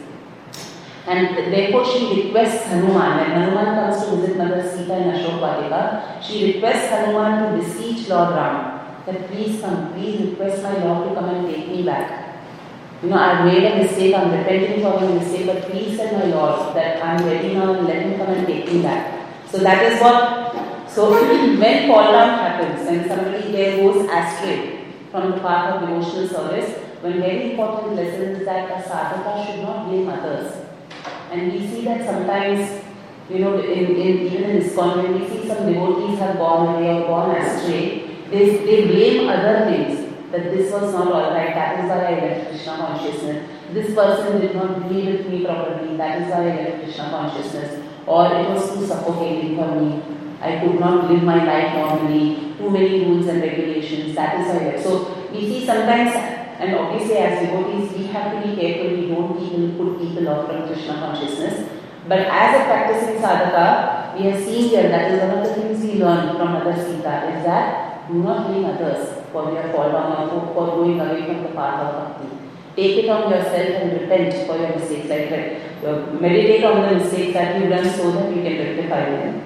And therefore she requests Hanuman, when Hanuman comes to visit Mother Sita in Ashok Vatika, she requests Hanuman to beseech Lord Ram that please come, please request my Lord to come and take me back. I've made a mistake, I'm repenting for my mistake, but please tell my Lord that I'm ready now and let him come and take me back. So that is what, so when fall down happens and somebody there goes astray from the path of devotional service, one very important lesson is that a sadhaka should not blame others. And we see that sometimes, even in ISKCON, when we see some devotees have gone away or gone astray, they blame other things. That this was not alright, that is why I left Krishna consciousness. This person did not be with me properly, that is why I left Krishna consciousness. Or it was too suffocating for me. I could not live my life normally, too many rules and regulations, that is why I left. So we see sometimes, and obviously as devotees, we have to be careful, we don't even put people off from Krishna consciousness. But as a practicing sadhaka, we have seen here, that is one of the things we learn from Mother Sita, is that do not blame others for their fall down or for going away from the path of bhakti. Take it on yourself and repent for your mistakes. Meditate on the mistakes that you've done so that you can rectify them.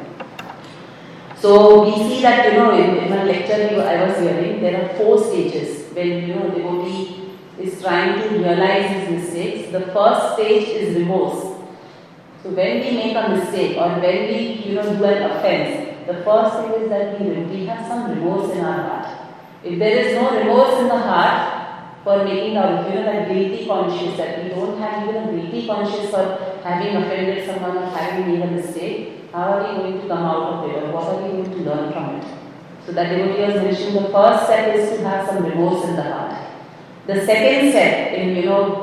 So we see that, in one lecture I was hearing, there are 4 stages when, a devotee is trying to realize his mistakes. The first stage is remorse. So when we make a mistake or when we, do an offense, the first thing is that we have some remorse in our heart. If there is no remorse in the heart for making our, that guilty conscience, that we don't have even a guilty conscience for having offended someone or having made a mistake, how are we going to come out of it or what are we going to learn from it? So that devotee was mentioning the first step is to have some remorse in the heart. The second step in,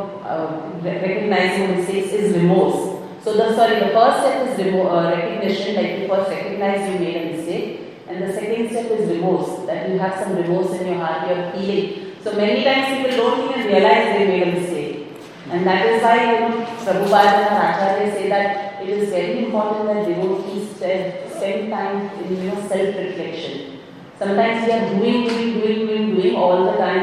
recognizing mistakes is remorse. So the first step is recognition, like you first recognize you made a mistake. And the second step is remorse, that you have some remorse in your heart, you are feeling. So many times people don't even realize they made a mistake. And that is why, Prabhupada and Acharya say that it is very important that devotees spend time in, self-reflection. Sometimes we are doing all the time,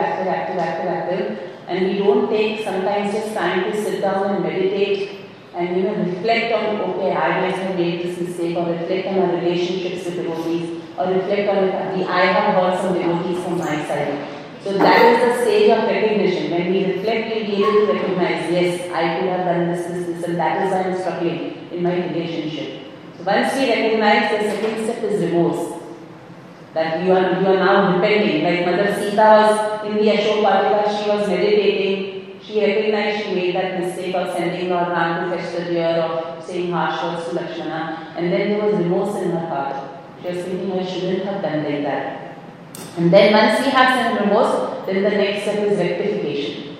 active, and we don't take sometimes just time to sit down and meditate and reflect on, okay, I might have made this mistake, or reflect on our relationships with devotees, or reflect on I have heard some devotees from my side. So that is the stage of recognition. When we reflect, we'll be able to recognize, yes, I could have done this, and that is why I'm struggling in my relationship. So once we recognize, the second step is remorse. That you are now repenting. Like Mother Sita was in the Ashok Vatika, she was meditating. She recognized she made that mistake of sending Lord Ram to fetch the deer, or saying harsh words to Lakshmana. And then there was remorse in her heart. She was thinking, I shouldn't have done like that. And then once we have some remorse, then the next step is rectification.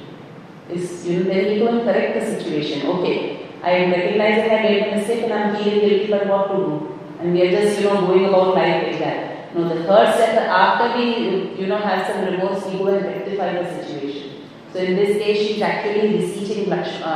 Then we go and correct the situation. Okay, I am recognizing I made a mistake and I am feeling guilty, but what to do? And we are just going about life like that. No, the third step, after we have some remorse, we go and rectify the situation. So in this case, she is actually beseeching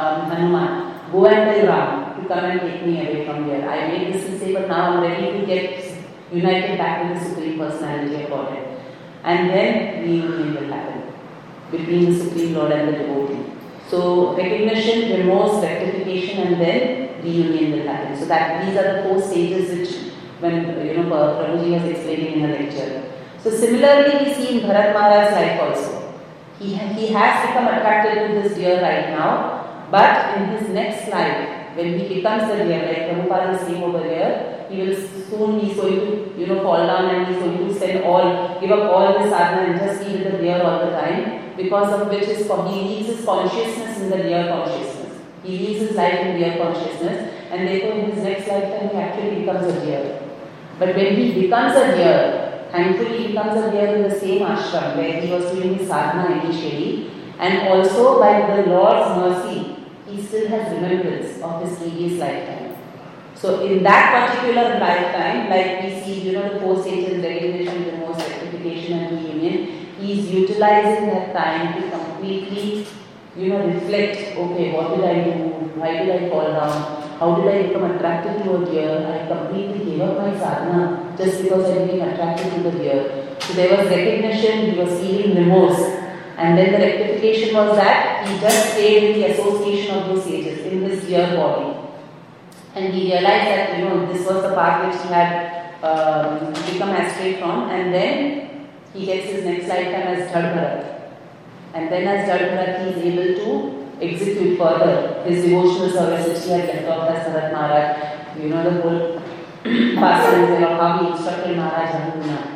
Hanuman, go and tell Ram to come and take me away from here. I made this mistake, but now I am ready to get united back with the Supreme Personality of Godhead. And then reunion will happen between the Supreme Lord and the devotee. So recognition, remorse, rectification, and then reunion will happen. So that these are the 4 stages which when Prabhuji was explaining in her lecture. So similarly, we see in Bharat Maharaj's life also. He has become attracted to this deer right now, but in his next life, when he becomes the deer, like Prabhupada is saying over here, he will soon he's going to fall down and he's going to give up all the sadhana and just be with the deer all the time, because of which he leaves his consciousness in the deer consciousness. He leaves his life in deer consciousness, and therefore in his next lifetime he actually becomes a deer. But when he becomes a deer, thankfully he becomes a deer in the same ashram where he was doing his sadhana initially, and also by the Lord's mercy, he still has remembrance of his previous lifetime. So in that particular lifetime, like we see, the 4 stages, recognition, remorse, rectification and reunion, he is utilizing that time to completely, reflect, okay, what did I do? Why did I fall down? How did I become attracted to a deer? I completely gave up my sadhana just because I became attracted to the deer. So there was recognition, he was feeling remorse. And then the rectification was that he just stayed in the association of those stages in this deer body. And he realized that, this was the path which he had become astray from. And then he gets his next lifetime as Jad Bharat. And then as Jad Bharat, he is able to execute further his devotional service which he had left off as Bharat Maharaj. The whole passage of how he instructed Maharaj Hanuman.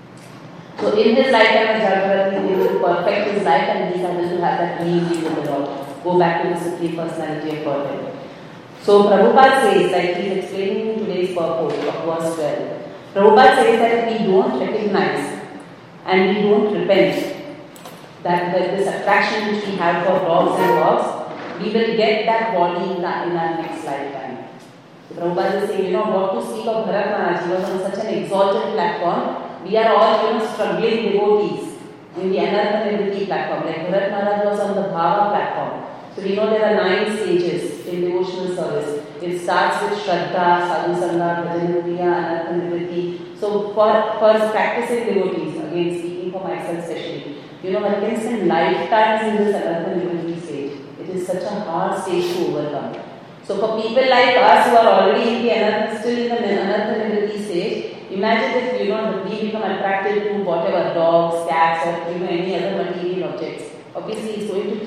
So in his lifetime as Jad Bharat, he is able to perfect his life and he is able to have that reunion with the Lord. Go back to the Supreme Personality of Godhead. So Prabhupada says, like he is explaining in today's purport of verse 12, Prabhupada says that if we don't recognize and we don't repent that this attraction which we have for dogs and dogs, we will get that body in our next lifetime. So Prabhupada is saying, what to speak of Bharat Maharaj, he was on such an exalted platform. We are all, struggling devotees in the Anartha Nivritti platform. Like Bharat Maharaj was on the Bhava platform. So we know there are 9 stages in devotional service. It starts with Shraddha, Sadhu Sangha, Bhajanindriya, Anartha Nivritti. So for practicing devotees, again speaking for myself especially, one can spend lifetimes in this Anartha Nivritti stage. It is such a hard stage to overcome. So for people like us who are already in the Anartha, still in the Anartha Nivritti stage, imagine if we become attracted to whatever, dogs, cats or any other material objects. Obviously it's going to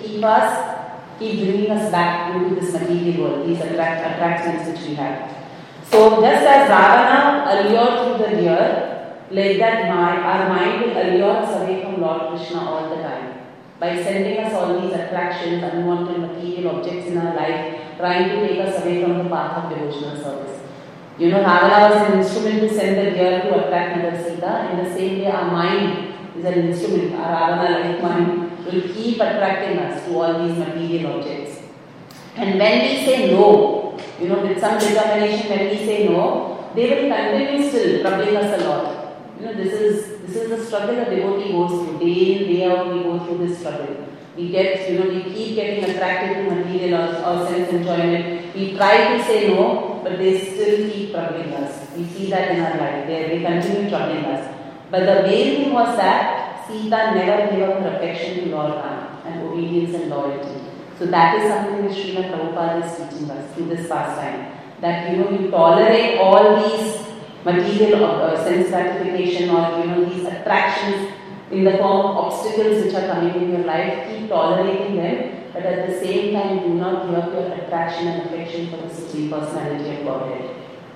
keep bringing us back into this material world, these attractions which we have. So just as Ravana allured through the deer, like that our mind will allure us away from Lord Krishna all the time. By sending us all these attractions, unwanted material objects in our life, trying to take us away from the path of devotional service. Ravana was an instrument to send the deer to attract Mother Sita. In the same way, our mind is an instrument, our Ravana-like mind will keep attracting us to all these material objects. And when we say no, with some determination, when we say no, they will continue still troubling us a lot. This is the struggle a devotee goes through. Day in, day out, we go through this struggle. We keep getting attracted to material or self-enjoyment. We try to say no, but they still keep troubling us. We see that in our life. They continue troubling us. But the main thing was that Sita never gave up her affection to Lord Rama and obedience and loyalty. So that is something which Srila Prabhupada is teaching us through this pastime. That you tolerate all these material sense gratification or these attractions in the form of obstacles which are coming in your life. Keep tolerating them, but at the same time do not give up your attraction and affection for the Supreme Personality of Godhead.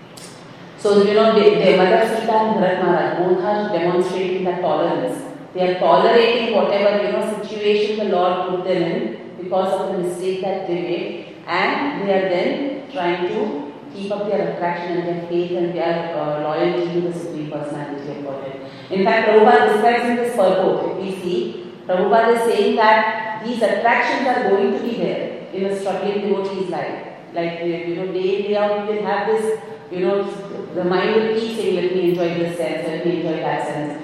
So the Mother Sita and Bharat Maharaj both are demonstrating that tolerance. They are tolerating whatever situation the Lord put them in because of the mistake that they made, and they are then trying to keep up their attraction and their faith and their loyalty to the Supreme Personality of Godhead. In fact, Prabhupada describes in this purport, if we see, Prabhupada is saying that these attractions are going to be there in a struggling devotee's life. Like, day in, day out, you will have this, the mind will keep saying, let me enjoy this sense, let me enjoy that sense.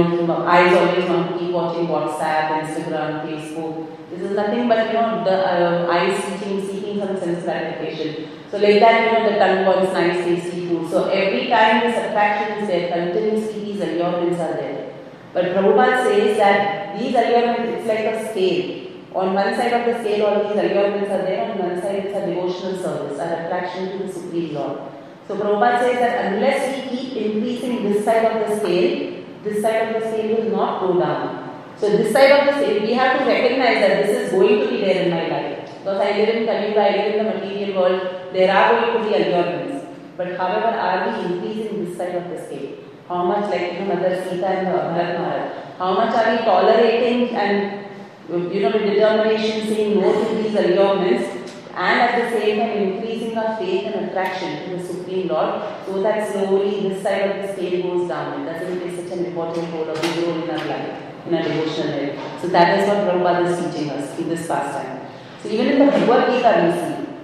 Eyes always want to keep watching WhatsApp, Instagram, Facebook. This is nothing but, the eyes seeking some sense gratification. So like that, the tongue wants nice, tasty food. So every time this attraction is there, continuously these allurements are there. But Prabhupada says that these allurements, it's like a scale. On one side of the scale, all these allurements are there. On one side, it's a devotional service, an attraction to the Supreme Lord. So Prabhupada says that unless we keep increasing this side of the scale, this side of the scale will not go down. So this side of the scale, we have to recognize that this is going to be there in my life. Because I live in Kali Yuga, I live in the material world, there are going to be allurements. But however, are we increasing this side of the scale? How much, like Mother Sita and Bharat Maharaj, how much are we tolerating and with determination saying no to these allurements, and at the same time increasing our faith and attraction to the Supreme Lord, so that slowly this side of the scale goes down. It doesn't play such an important role or big role in our life, in our devotional life. So that is what Prabhupada is teaching us in this pastime. So even in the Bhagavad Gita we see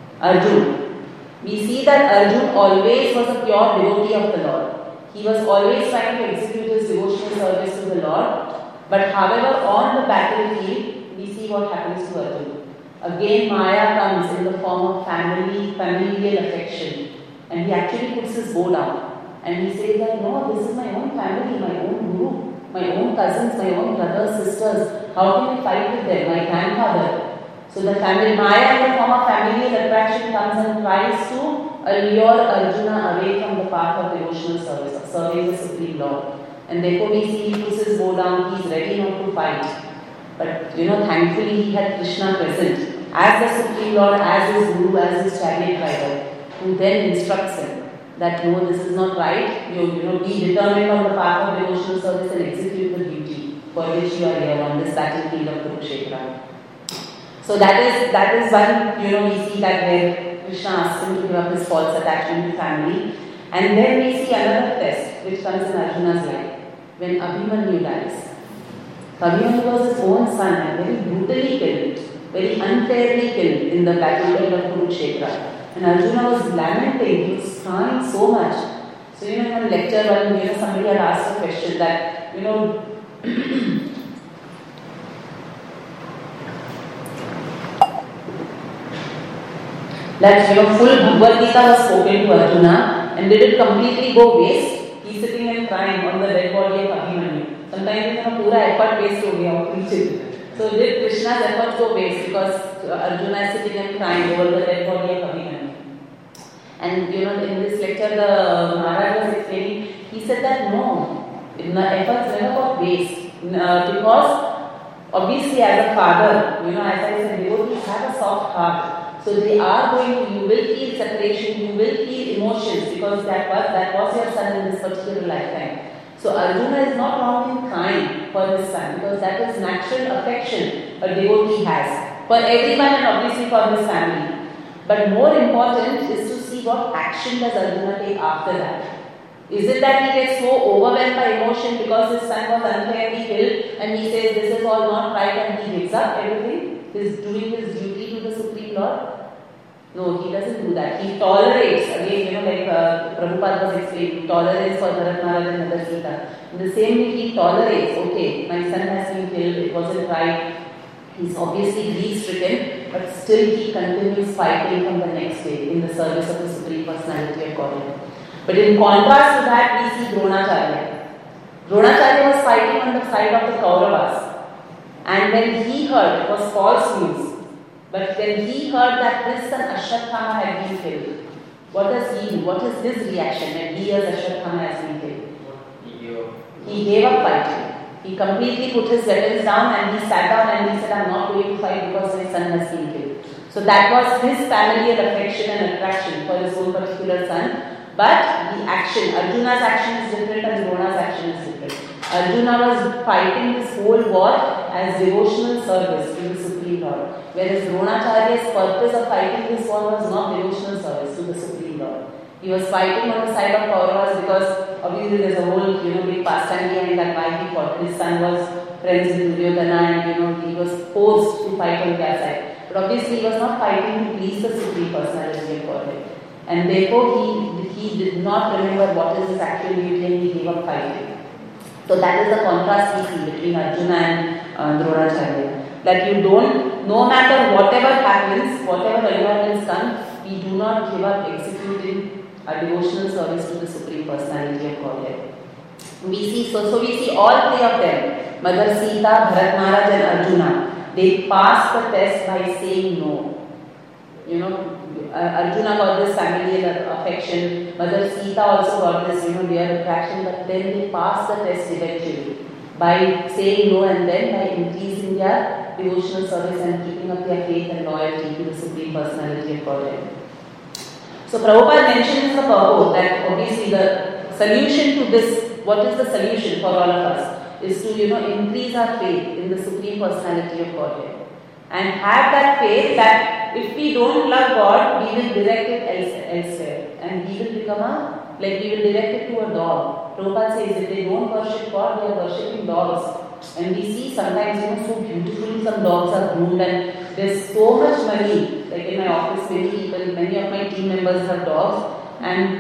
Arjuna. We see that Arjuna always was a pure devotee of the Lord. He was always trying to execute his devotional service to the Lord. But however, on the battlefield, we see what happens to Arjuna. Again, Maya comes in the form of familial affection, and he actually puts his bow down. And he says that, no, this is my own family, my own guru, my own cousins, my own brothers, sisters. How can I fight with them? My grandfather. So the family, Maya in the form of familial attraction comes and tries to allure Arjuna away from the path of devotional service, of serving the Supreme Lord. And therefore we see he puts his bow down, he is ready not to fight. But thankfully he had Krishna present as the Supreme Lord, as his Guru, as his chariot rider, who then instructs him that no, this is not right. Be determined on the path of devotional service and execute the duty for which you are here on this battlefield of Kurukshetra. So that is one, we see that where Krishna asks him to give up his false attachment to family. And then we see another test which comes in Arjuna's life, when Abhimanyu dies. Abhimanyu was his own son and very brutally killed, very unfairly killed in the battlefield of Kurukshetra. And Arjuna was lamenting, he was crying so much. So in one lecture, somebody had asked a question that, that full Bhagavad Gita was spoken to Arjuna, and did it completely go waste? He's sitting and crying on the dead body of Abhimanyu. Sometimes pura effort waste ho gaya preaching. So did Krishna's efforts go waste because Arjuna is sitting and crying over the dead body of Abhimanyu? And in this lecture the Maharaj was explaining, he said that no, the efforts never got waste because obviously as a father, as I said, devotees have a soft heart. So they are you will feel separation, you will feel emotions because that was your son in this particular lifetime. So Arjuna is not wrong in crying for his son because that is natural affection a devotee has for everyone and obviously for his family. But more important is to see what action does Arjuna take after that. Is it that he gets so overwhelmed by emotion because his son was unfairly killed and he says this is all not right and he gives up everything? He's doing his duty to the Supreme Lord? No, he doesn't do that. He tolerates, again, like Prabhupada was explaining, tolerance for Bharat Maharaj and Mother Sita. In the same way, he tolerates, okay, my son has been killed, it wasn't right. He's obviously grief-stricken, but still he continues fighting from the next day in the service of the Supreme Personality of Godhead. But in contrast to that, we see Dronacharya. Dronacharya was fighting on the side of the Kauravas, and when he heard, it was false news, but when he heard that his son Ashwatthama had been killed, what does he do? What is his reaction when he hears Ashwatthama has been killed? He gave up fighting. He completely put his weapons down and he sat down and he said, I'm not going to fight because my son has been killed. So that was his familial affection and attraction for his own particular son. But the action, Arjuna's action is different and Drona's action is different. Arjuna was fighting this whole war as devotional service to the Supreme Lord, whereas Dronacharya's purpose of fighting this war was not devotional service to the Supreme Lord. He was fighting on the side of Kauravas because obviously there's a whole big pastime behind that why he fought. His son was friends with Duryodhana and he was forced to fight on their side. But obviously he was not fighting to please the Supreme Personality of Godhead. And therefore he did not remember what is his actual duty and he gave up fighting. So that is the contrast we see between Arjuna and Dronacharya. That you don't, no matter whatever happens, whatever environments come, we do not give up executing a devotional service to the Supreme Personality of Godhead. We see all three of them, Mother Sita, Bharat Maharaj and Arjuna, they passed the test by saying no. Arjuna got this familial affection, Mother Sita also got this dear attraction, but then they passed the test eventually by saying no and then by increasing their devotional service and keeping up their faith and loyalty to the Supreme Personality of Godhead. So Prabhupada mentions the purport that obviously the solution to this, what is the solution for all of us, is to increase our faith in the Supreme Personality of Godhead. And have that faith that if we don't love God, we will direct it elsewhere. And we will become we will direct it to a dog. Prabhupada says if they don't worship God, they are worshipping dogs. And we see sometimes so beautifully some dogs are groomed and there's so much money. Like in my office, many of my team members have dogs. And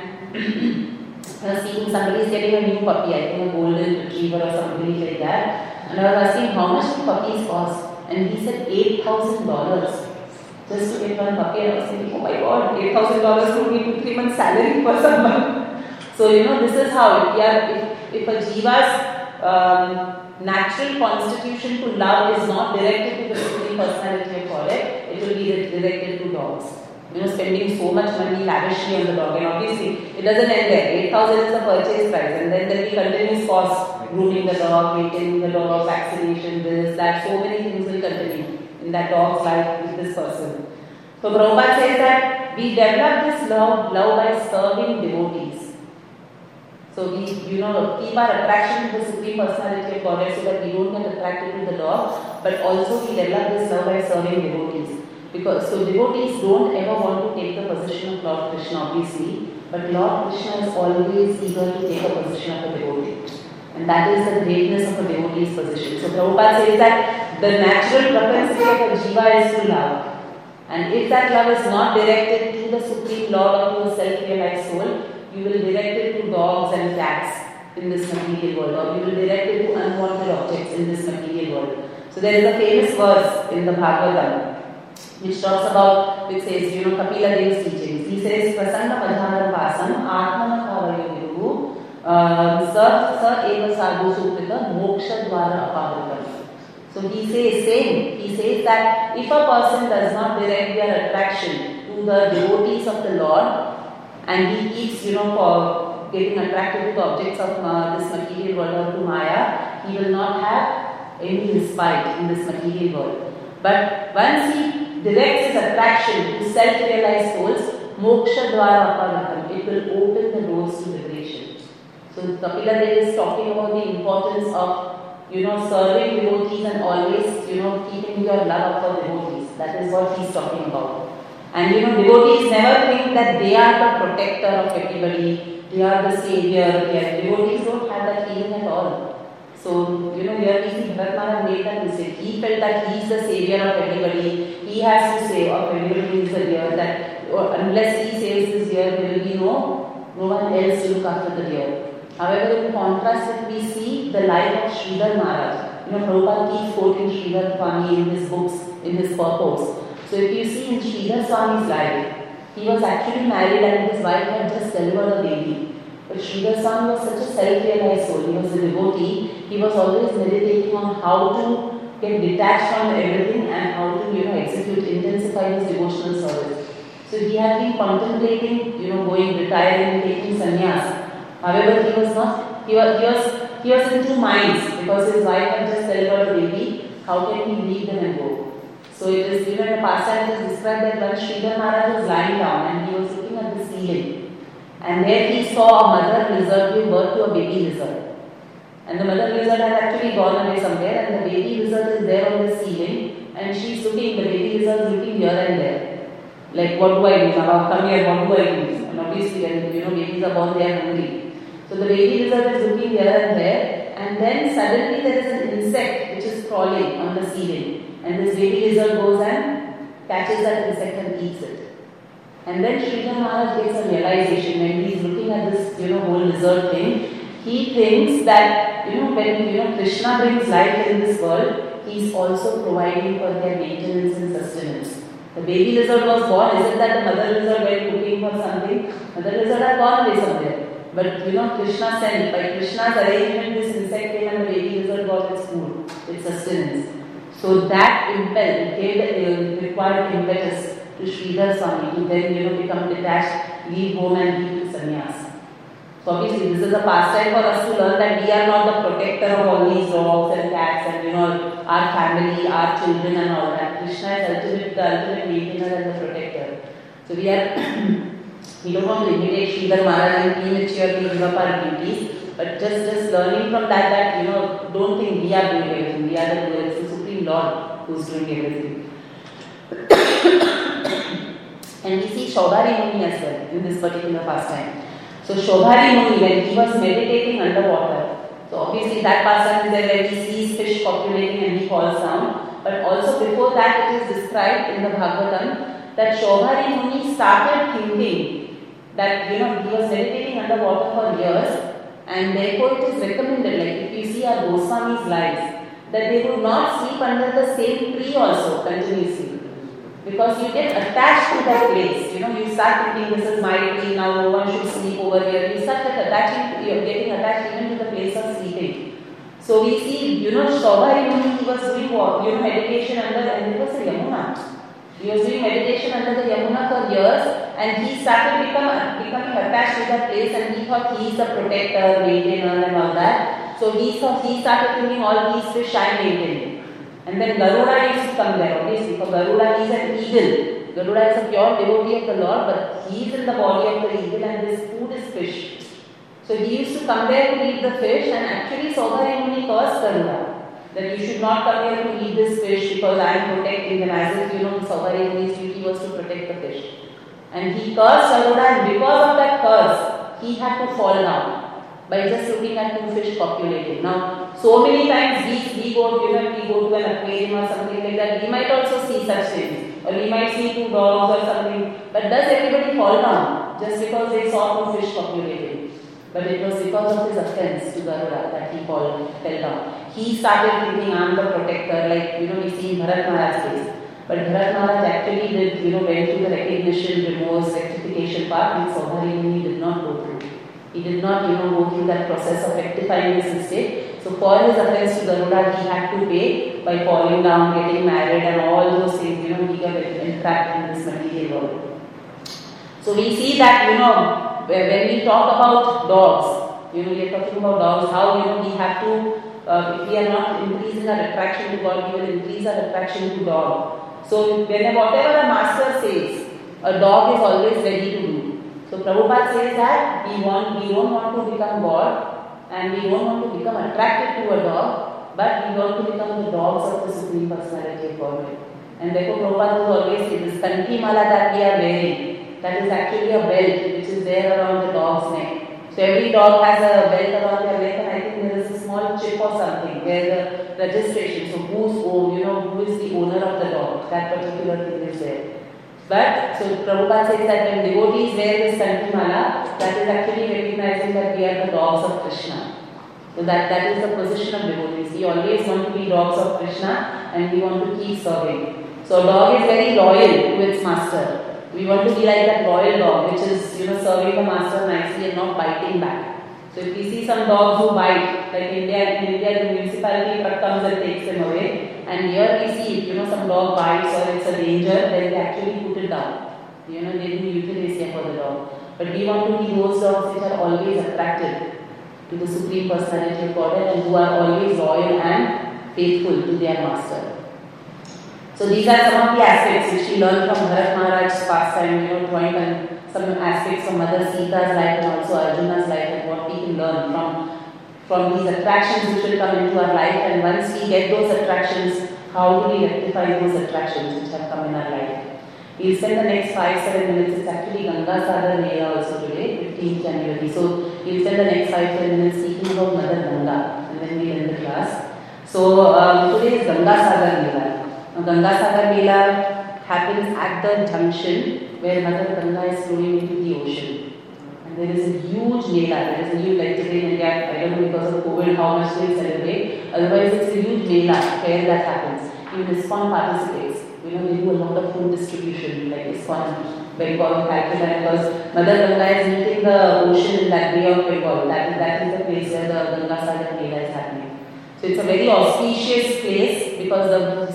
I was seeing somebody is getting a new puppy, I think a golden retriever or something like that. And I was asking how much the puppies cost. And he said $8,000 just to get one puppy. And I was thinking, oh my God, $8,000 would be 2-3 months' salary for someone. So this is how if a jiva's natural constitution to love is not directed to the Supreme Personality of Godhead, it will be directed to dogs. Spending so much money lavishly on the dog, and obviously it doesn't end there. 8,000 is the purchase price, and then there will be continuous costs, grooming the dog, maintaining the dog, vaccination, this, that, so many things will continue in that dog's life with this person. So Prabhupada says that we develop this love by serving devotees. So we, keep our attraction to the Supreme Personality of Godhead so that we don't get attracted to the dog, but also we develop this love by serving devotees. Because devotees don't ever want to take the position of Lord Krishna, obviously, but Lord Krishna is always eager to take a position of a devotee. And that is the greatness of a devotee's position. So Prabhupada says that the natural propensity of a jiva is to love. And if that love is not directed to the Supreme Lord or to a self-realized soul, you will direct it to dogs and cats in this material world, or you will direct it to unwanted objects in this material world. So there is a famous verse in the Bhagavatam which talks about, which says, Kapila Deva's teachings. He says, Prasanga Madhana Vasam Atmana Kavayo Viru Sa Eva Sadhu Sukrita Moksha Dwara Apavritam. So he says that if a person does not direct their attraction to the devotees of the Lord, and he keeps, for getting attracted to the objects of this material world or to Maya, he will not have any respite in this material world. But once he directs his attraction to self-realized souls, Moksha Dwara Apavritam, it will open the doors to liberation. So Kapila Deva is talking about the importance of serving devotees and always, keeping your love up for devotees. That is what he's talking about. And devotees never think that they are the protector of everybody, they are the savior. Devotees don't have that feeling at all. So, here we see Bharat Maharaj made that mistake. He felt that he is the savior of everybody. He has to save of everybody who is the deer. That unless he saves this deer, there will be no one else to look after the deer. However, in contrast, we see the life of Sridhar Maharaj. Prabhupada keeps quoting Sridhar Swami in his books, in his purports. So if you see in Sridhar Swami's life, he was actually married and his wife had just delivered a baby. But Sridhar Swami was such a self-realized soul. He was a devotee. He was always meditating on how to get detached from everything and how to, intensify his devotional service. So he had been contemplating, going, retiring, taking sannyas. However, he was in two minds because his wife had just delivered a baby. How can he leave them and go? So it is, in the pastime it is described that when Sridhar Maharaj was lying down and he was looking at the ceiling, and there he saw a mother lizard give birth to a baby lizard. And the mother lizard had actually gone away somewhere, and the baby lizard is there on the ceiling, and she's looking, the baby lizard is looking here and there. Like, what do I do now? Come here, what do I do? And obviously, when babies are born, they are hungry. So the baby lizard is looking here and there, and then suddenly there is an insect which is crawling on the ceiling, and this baby lizard goes and catches that insect and eats it. And then Sridhar Maharaj gets a realization when he is looking at this, whole lizard thing. He thinks that, when Krishna brings life in this world, he is also providing for their maintenance and sustenance. The baby lizard was born. Isn't that the mother lizard went looking for something? Mother lizard had gone away somewhere. But Krishna sent, by Krishna's arrangement, this insect came and the baby lizard got its food, its sustenance. So that gave the required impetus to Sridhar Swami to then become detached, leave home and leave to sannyas. So obviously this is a pastime for us to learn that we are not the protector of all these dogs and cats and our family, our children and all that. Krishna is the ultimate maintainer and the protector. So we don't want to imitate Sridhar Maharaj and prematurely give up our duties, but just learning from that don't think we are doing everything. We are the doers. It's the Supreme Lord who is doing everything. And we see Shobhari Muni as well in this particular pastime. So Shobhari Muni, when he was meditating underwater, so obviously that pastime is there where he sees fish populating and he falls down. But also before that it is described in the Bhagavatam that Shobhari Muni started thinking that he was meditating underwater for years, and therefore it is recommended, like if you see our Goswami's lives, that they would not sleep under the same tree also continuously. Because you get attached to that place. You start thinking this is my tree, now no one should sleep over here. You start getting attached even to the place of sleeping. So we see, Shobhari Muni, he was doing meditation under, and it was the Yamuna. He was doing meditation under the Yamuna for years, and he started becoming attached to that place, and he thought he is the protector, maintainer and all that. So he started thinking all these fish I maintain. And then Garuda used to come there, obviously. For Garuda, he is an eagle. Garuda is a pure devotee of the Lord, but he is in the body of the eagle and his food is fish. So he used to come there to eat the fish, and actually Shobhari Muni cursed Garuda that you should not come here to eat this fish because I am protecting them. As if Shobhari Muni's duty was to protect the fish. And he cursed Garuda, and because of that curse, he had to fall down by just looking at two fish populating. Now, so many times we go to an aquarium or something like that, we might also see such things. Or we might see two dogs or something. But does everybody fall down just because they saw two fish populating? But it was because of his offense to Garuda that he fell down. He started thinking, I am the protector, like we see in Bharat Maharaj's case. But Bharat Maharaj actually went through the recognition, remorse, rectification part, and Shobhari Muni did not go through. He did not go through that process of rectifying his mistake. So for his offense to Garuda, he had to pay by falling down, getting married and all those things, he got entrapped in this material world. So we see that, when we talk about dogs, we are talking about dogs, how, we have to, if we are not increasing our attraction to God, we will increase our attraction to dog. So whatever a master says, a dog is always ready to do. So Prabhupada says that we don't want to become God, and we don't want to become attracted to a dog, but we want to become the dogs of the Supreme Personality of Godhead. And therefore Prabhupada will always say this Kanki Mala that we are wearing, that is actually a belt which is there around the dog's neck. So every dog has a belt around their neck, and I think there is a small chip or something where the registration, so who is the owner of the dog, that particular thing is there. But, so Prabhupada says that when devotees wear this Kanki Mala, that is actually recognizing that we are the dogs of Krishna. So that is the position of devotees. We always want to be dogs of Krishna and we want to keep serving. So a dog is very loyal to its master. We want to be like that royal dog, which is, serving the master nicely and not biting back. So if we see some dogs who bite, like in India, the municipality comes and takes them away. And here we see, some dog bites or it's a danger, then they actually put it down. They do euthanasia for the dog. But we want to be those dogs which are always attracted to the Supreme Personality of Godhead and who are always loyal and faithful to their master. So these are some of the aspects which we learn from Bharat Maharaj's pastime, drawing on some aspects from Mother Sita's life and also Arjuna's life, and what we can learn from these attractions which will come into our life. And once we get those attractions, how do we rectify those attractions which have come in our life? We'll spend the next 5-7 minutes. It's actually Ganga Sagar Mela also today, 15th January. So we'll spend the next 5-10 minutes speaking about Mother Ganga, and then we'll end the class. So today is Ganga Sagar Mela. Now, Ganga Sagar Mela happens at the junction where Mother Ganga is flowing into the ocean. And there is a huge Mela. There is a huge, like today in India, I don't know because of COVID how much they celebrate. Otherwise, it's a huge Mela where that happens. Even ISKCON participates. They do a lot of food distribution, like ISKCON, Bengal, Calcutta, because Mother Ganga is meeting the ocean in that Bay of Bengal. That is the place where the Ganga Sagar Mela is happening. So it's a very auspicious place because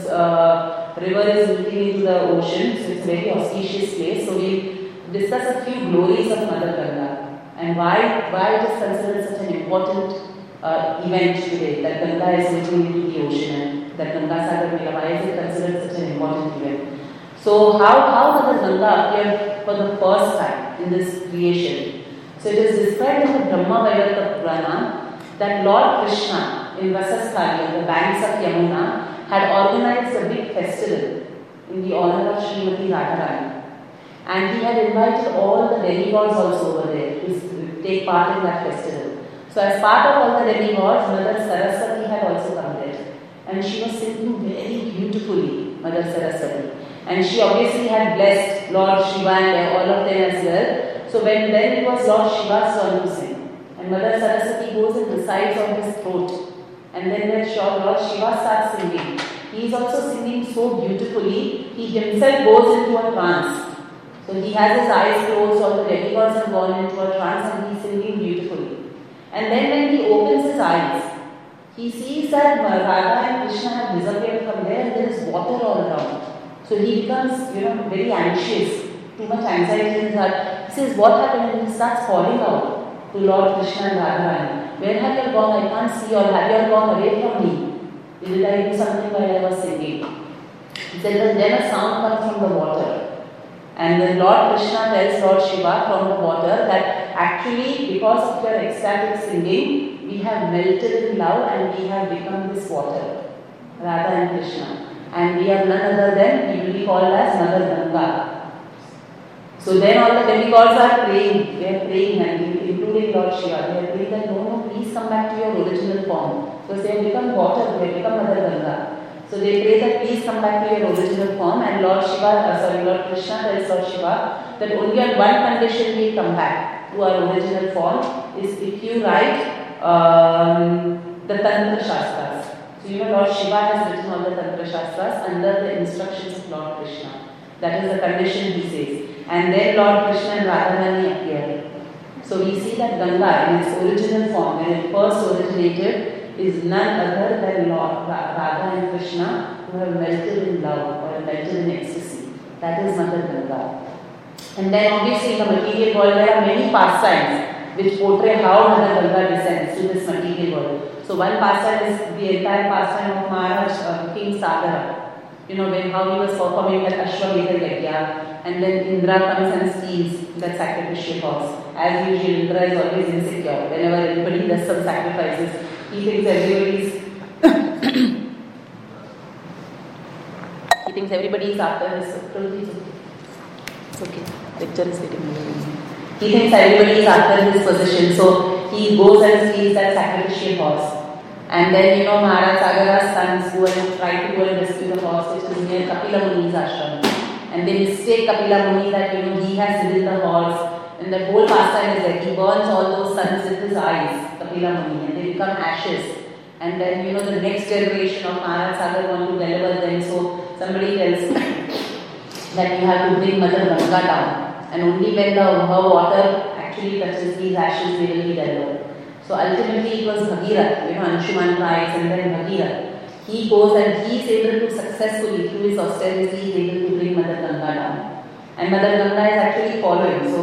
the river is meeting into the ocean. So it's a very auspicious place. So we'll discuss a few glories of Mother Ganga and why it is considered such an important event today, that Ganga is meeting into the ocean, and that Ganga Sagar Mela, why is it considered such an important event? So how Mother Ganga appeared for the first time in this creation? So it is described in the Brahma Vaivarta Purana that Lord Krishna in Rasasthali, on the banks of Yamuna, had organized a big festival in the honor of Srimati Radharani. And he had invited all the demigods also over there to take part in that festival. So as part of all the demigods, Mother Saraswati had also come there. And she was singing very beautifully, Mother Saraswati. And she obviously had blessed Lord Shiva and all of them as well. So then it was Lord Shiva's turn to sing. And Mother Saraswati goes and recites on his throat. And then Lord Shiva starts singing. He is also singing so beautifully, he himself goes into a trance. So he has his eyes closed, all the demigods have gone into a trance and he is singing beautifully. And then when he opens his eyes, he sees that Radha and Krishna have disappeared from there and there is water all around. So he becomes, very anxious, too much anxiety in his heart. He says, what happened? And he starts calling out to Lord Krishna and Radharani. Where have you gone? I can't see, or have you gone away from me? Did I do something while I was singing? He said, then a sound comes from the water. And then Lord Krishna tells Lord Shiva from the water that actually because of your ecstatic singing, we have melted in love and we have become this water, Radha and Krishna. And we are none other than, we will be called as Mother Ganga. So then all the demigods are praying, they are praying, and including Lord Shiva, they are praying that no, please come back to your original form. Because they have become water, they have become Mother Ganga. So they pray that please come back to your original form, and Lord Krishna tells Lord Shiva that only on one condition we come back to our original form, is if you write the Tantra Shastras. So Lord Shiva has written all the Tantra Shastras under the instructions of Lord Krishna. That is the condition he says. And then Lord Krishna and Radharani appear. So we see that Ganga in its original form, when it first originated, is none other than Lord Radha and Krishna who have melted in love or melted in ecstasy. That is Mother Ganga. And then obviously in the material world there are many pastimes which portray how Mother Ganga descends to this material world. So one pastime is the entire pastime of Maharaj King Sagara. When how he was performing that Ashwamedha Yajna, and then Indra comes and steals that sacrificial horse. As usual, Indra is always insecure. Whenever anybody does some sacrifices, he thinks everybody is after his. It's okay. Lecture is getting over. He thinks everybody is after his position, so he goes and steals that sacrificial horse. And then, Maharaj Sagara's sons go and try to go and rescue the horse, which is near Kapila Muni's ashram. And they mistake Kapila Muni that, he has hidden the horse. And the whole pastime is that he burns all those sons with his eyes, Kapila Muni, and they become ashes. And then, the next generation of Maharaj Sagar want to deliver them. So somebody tells that you have to bring Mother Ganga down, and only when her water actually touches these ashes, they will be delivered. So ultimately, it was Bhagirath, Anshuman tries, and then Bhagirath. He goes and he is able to successfully, through his austerity, he is able to bring Mother Ganga down. And Mother Ganga is actually following. So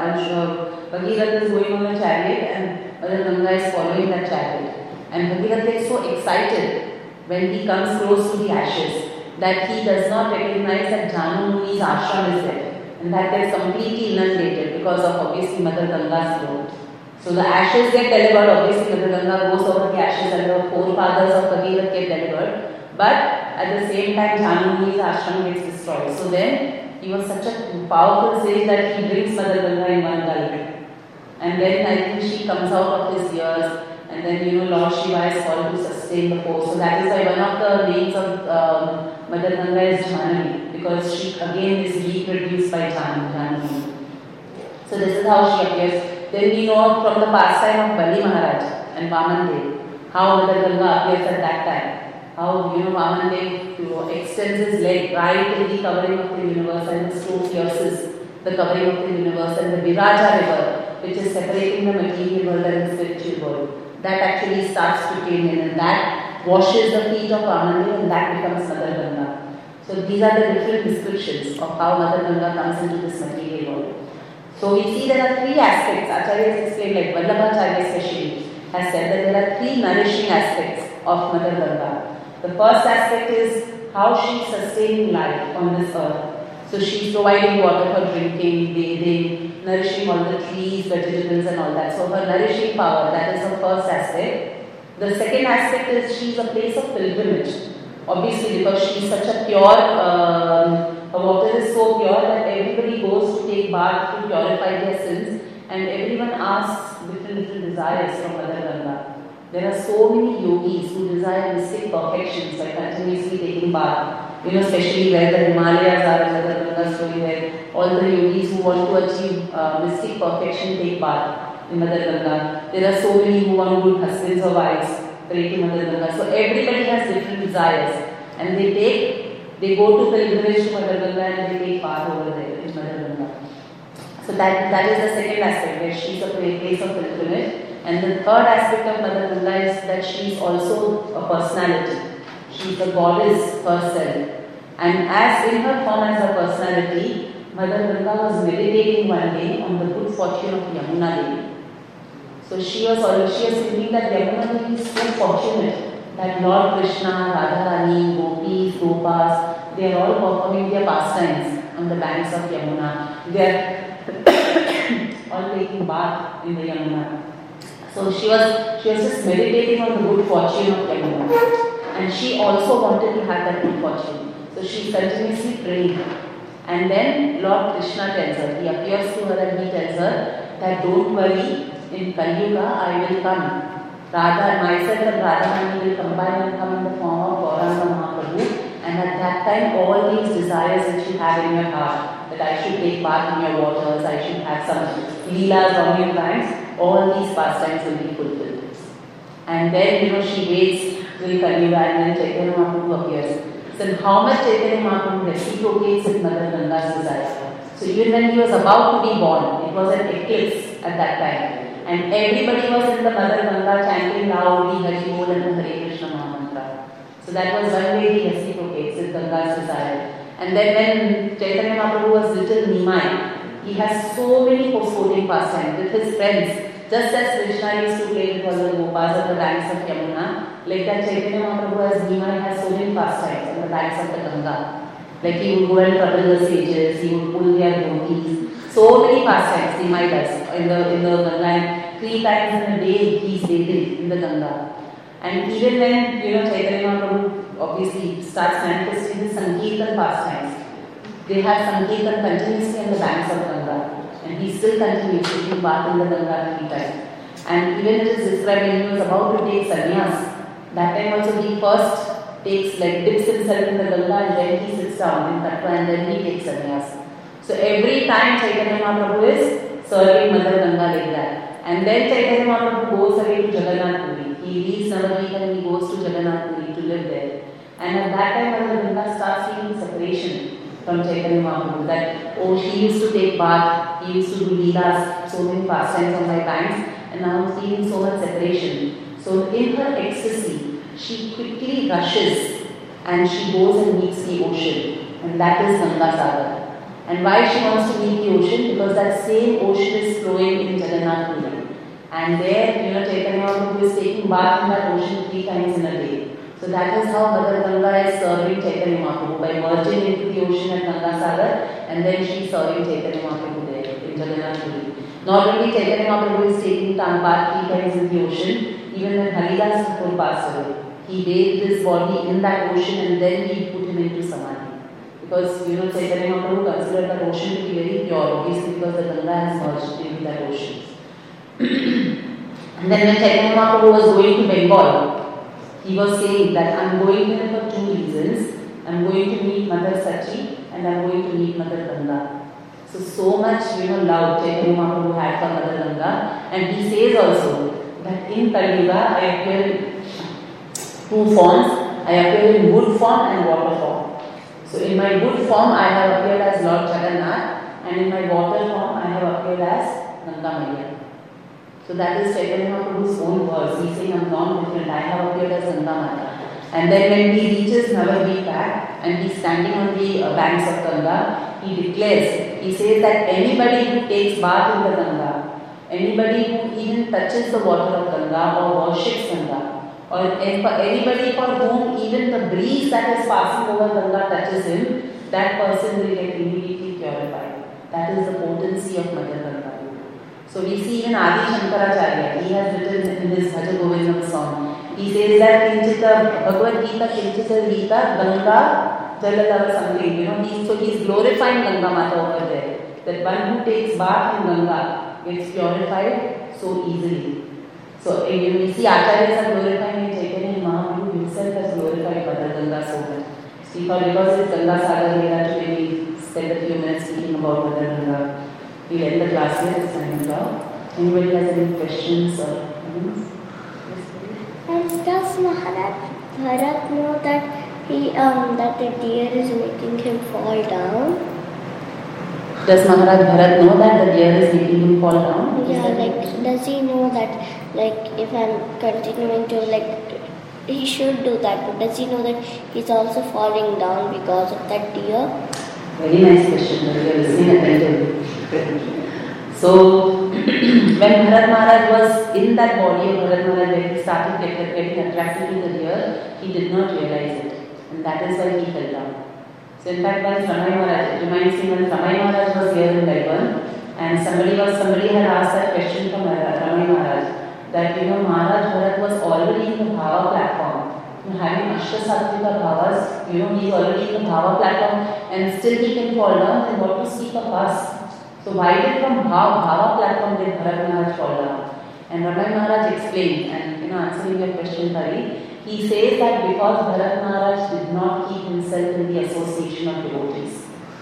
Bhagirath is going on a chariot, and Mother Ganga is following that chariot. And Bhagirath gets so excited when he comes close to the ashes that he does not recognize that Janu Muni's ashram is there, and that gets completely inundated because of obviously Mother Ganga's flow. So the ashes get delivered, obviously Mother Ganga goes over the ashes and the forefathers of Bhagirath get delivered, but at the same time Janu Muni's ashram gets destroyed. So then he was such a powerful sage that he brings Mother Ganga in one gulp. And then I think she comes out of his ears, and then Lord Shiva is called to sustain the force. So that is why one of the names of Mother Ganga is Janani, because she again is reproduced by Janani. So this is how she appears. Then we know from the pastime of Bali Maharaj and Vaman Dev how Mother Ganga appears at that time. How Vaman Dev extends his leg right in the covering of the universe and the stone pierces the covering of the universe, and the Viraja river, which is separating the material world and the spiritual world, that actually starts to came in, and that washes the feet of Vaman Dev, and that becomes Mother Ganga. So these are the different descriptions of how Mother Ganga comes into this material world. So we see there are three aspects. Acharyas explained, like Vallabhacharya especially has said that there are three nourishing aspects of Mother Ganga. The first aspect is how she is sustaining life on this earth. So she is providing water for drinking, bathing, nourishing all the trees, vegetables and all that. So her nourishing power, that is the first aspect. The second aspect is she is a place of pilgrimage. Obviously because she is such a pure, her water is so pure that everybody goes to take bath to purify their sins, and everyone asks different desires from Mother Ganga. There are so many yogis who desire mystic perfections by continuously taking bath. Especially where the Himalayas are, and Mother Ganga story, where all the yogis who want to achieve mystic perfection take bath in Mother Ganga. There are so many who want to be husbands or wives, pray to Mother Ganga. So everybody has different desires, and they go to pilgrimage to Mother Ganga and they take bath over there in Mother Ganga. So that is the second aspect, where she is a place of pilgrimage. And the third aspect of Mother Ganga is that she is also a personality. She is a goddess herself. And as in her form as a personality, Mother Ganga was meditating one day on the good fortune of Yamuna Devi. So she was thinking that Yamuna Devi is so fortunate that Lord Krishna, Radharani, Gopis, Gopas, they are all performing their pastimes on the banks of Yamuna. They are all taking bath in the Yamuna. So she was just meditating on the good fortune of Yamuna. And she also wanted to have that good fortune. So she continuously prayed. And then Lord Krishna tells her, he appears to her and he tells her that don't worry, in Kali Yuga I will come. Radha, myself and Radharani will combine and come in the form of Gauranga Mahaprabhu. And at that time, all these desires which you have in your heart, that I should take part in your waters, I should have some leelas on your banks, all these pastimes will be fulfilled. And then, she waits till Kali Yuga, and then Chaitanya Mahaprabhu appears. So how much Chaitanya Mahaprabhu reciprocates with Mother Ganga's desire. So even when he was about to be born, it was an eclipse at that time. And everybody was in the Mother Ganga chanting loudly Hari Bol and the Hare Krishna Mahamantra. So that was one way he reciprocates with Ganga's desire. And then when Chaitanya Mahaprabhu was little Nimai, he has so many postponing pastimes with his friends. Just as Krishna used to play with all the Gopas on the banks of Yamuna, like that Chaitanya Mahaprabhu as Nimai has so many pastimes on the banks of the Ganga. Like he would go and trouble the sages, he would pull their dhotis. So many pastimes Nimai does in the Ganga, and 3 times in a day he is bathing in the Ganga. And even when Chaitanya Mahaprabhu obviously starts manifesting his Sankirtan pastimes, they have Sankirtan continuously on the banks of Ganga. And he still continues taking bath in the Ganga 3 times. And even it is described when he was about to take sannyas, that time also he first dips himself in the Ganga and then he sits down in Tattva and then he takes sannyas. So every time Chaitanya Mahaprabhu is serving Mother Ganga like that. And then Chaitanya Mahaprabhu goes away to Jagannath Puri. He leaves Navadvip and he goes to Jagannath Puri to live there. And at that time Mother Ganga starts feeling separation from Chaitanya Mahaprabhu that, oh, she used to take bath, he used to do leelas, so many pastimes on my banks, and now I'm feeling so much separation. So in her ecstasy, she quickly rushes and she goes and meets the ocean, and that is Ganga Sagar. And why she wants to meet the ocean? Because that same ocean is flowing in Jagannath Puri. And there, Chaitanya Mahaprabhu is taking bath in that ocean 3 times in a day. So that is how Mother Ganga is serving Chaitanya Mahaprabhu, by merging into the ocean at Ganga Sagar, and then she is serving Chaitanya Mahaprabhu there in Jagannath Puri. Not only Chaitanya Mahaprabhu is taking bath 3 times in the ocean, even when Haridas Thakur passed away, he bathed his body in that ocean and then he put him into Samadhi. Because Chaitanya Mahaprabhu considered that ocean to be very pure, obviously because the Ganga has merged into that ocean. And then when Chaitanya Mahaprabhu was going to Bengal, he was saying that I'm going there for 2 reasons. I'm going to meet Mother Sachi and I'm going to meet Mother Ganga. So much love Chaitanya Mahaprabhu had for Mother Ganga, and he says also that in Kali Yuga I appear in 2 forms. I appear in wood form and water form. So in my wood form I have appeared as Lord Jagannath, and in my water form I have appeared as Ganga Maiya. So that is Chaitanya Mahaprabhu's own words. He is saying I'm non-different, I have appeared as Ganga Mata. And then when he reaches Navadvip and he is standing on the banks of Ganga, he declares, he says that anybody who takes bath in the Ganga, anybody who even touches the water of Ganga or worships Ganga, or anybody for whom even the breeze that is passing over Ganga touches him, that person will get immediately purified. That is the potency of Mother Ganga. So we see even Adi Shankaracharya, he has written in his Bhaja Govindam song, he says that Kinchita Bhagavad Gita, Kinchita Gita, Ganga Jalatava something, so he is glorifying Ganga Mata over there. That one who takes bath in Ganga gets purified so easily. So we see Acharyas are glorifying Chaitanya Mahaprabhu himself has glorified Mother Ganga so much. Because it's Ganga Sagar, we have to maybe spend a few minutes speaking about Mother Ganga. We'll end the class here, it's 9 o'clock. Anybody has any questions or comments? And does Maharaj Bharat know that that the deer is making him fall down? Does Maharaj Bharat know that the deer is making him fall down? Yeah, does he know that if I'm continuing to he should do that, but does he know that he's also falling down because of that deer? Very nice question, you are listening attentively. So, when Bharat Maharaj was in that body of Bharat Maharaj, when he started getting attracted to the deer, he did not realize it, and that is why he fell down. So, in fact, once Ramai Maharaj, it reminds me when Ramai Maharaj was here in Melbourne, and somebody had asked that question from Ramai Maharaj, that Maharaj Bharat was already in the Bhava platform. Having Ashtasatvika Bhavas, he is already in the Bhava platform and still he can fall down, then what to speak of us? So why did from Bhava platform did Bharat Maharaj fall down? And Ramai Maharaj explained, and answering your question, Hari, he says that because Bharat Maharaj did not keep himself in the association of devotees.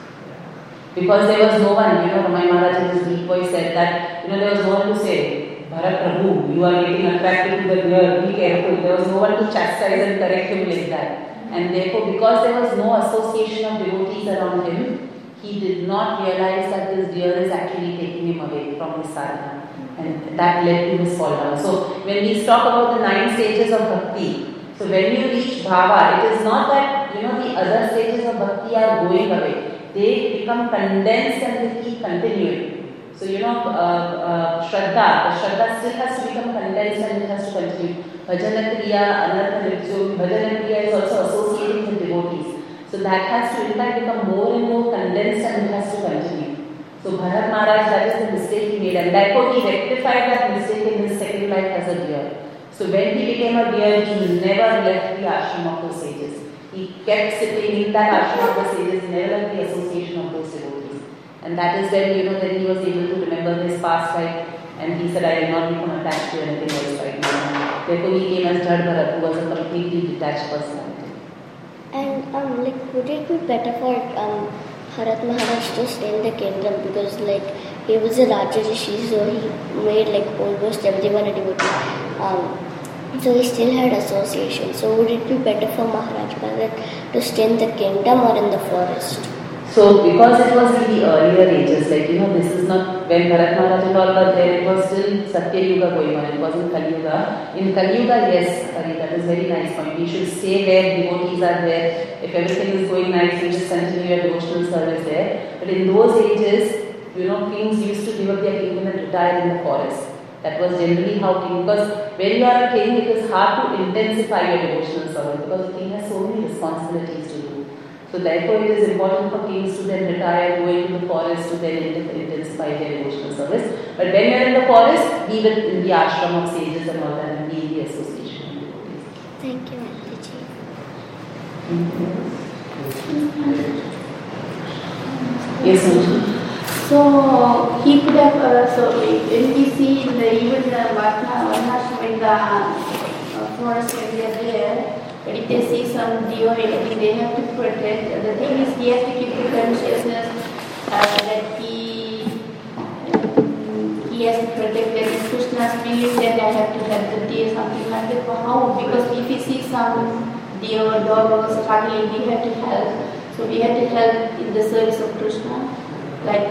Because there was no one, Ramai Maharaj in his deep voice said that, there was no one to say, Bharat Prabhu, you are getting attracted to the deer, be careful. There was no one to chastise and correct him like that. And therefore, because there was no association of devotees around him, he did not realize that this deer is actually taking him away from his sadhana. And that led to his fall down. So, when we talk about the 9 stages of bhakti, so when you reach bhava, it is not that, the other stages of bhakti are going away. They become condensed and they keep continuing. So, Shraddha, the Shraddha still has to become condensed and it has to continue. Bhajana Kriya, Anartha Ritual, Bhajana Kriya is also associating with devotees. So, that has to in fact become more and more condensed and it has to continue. So, Bharat Maharaj, that is the mistake he made, and therefore he rectified that mistake in his second life as a deer. So, when he became a deer, he never left the ashram of those sages. He kept sitting in that ashram of the sages, never left the association of those devotees. And that is when, then he was able to remember his past life, and he said, I will not become attached to anything else right now. Therefore, he came as Jad Bharat, who was a completely detached personality. And would it be better for Bharat Maharaj to stay in the kingdom, because he was a Raja Rishi, so he made almost everyone a devotee. So he still had association. So would it be better for Maharaj Bharat to stay in the kingdom or in the forest? So because it was in the earlier ages, like this is not when Bharat Maharaj and all were there, it was still Satya Yuga going on, it wasn't Kali Yuga. In Kali Yuga, yes, Hari, that is very nice point. We should stay where devotees are there. If everything is going nice, you just continue your devotional service there. But in those ages, kings used to give up their kingdom and retire in the forest. That was generally how king, because when you are a king, it is hard to intensify your devotional service because the king has so many responsibilities to do. So therefore it is important for kings to then retire, go into the forest to then intensify their devotional service. But when you are in the forest, be in the ashram of sages and all that and be in the association of devotees. Thank you, Mataji. Yes, Manju. So he could have, when we see in the even the Varnashram in the forest when they are there, but if they see some deer or anything, they have to protect. The thing is, he has to keep the consciousness that he has to protect them. If Krishna's feeling that I have to help the deer, something like that. But how? Because if he sees some deer or dog or struggling, we have to help. So we have to help in the service of Krishna. Like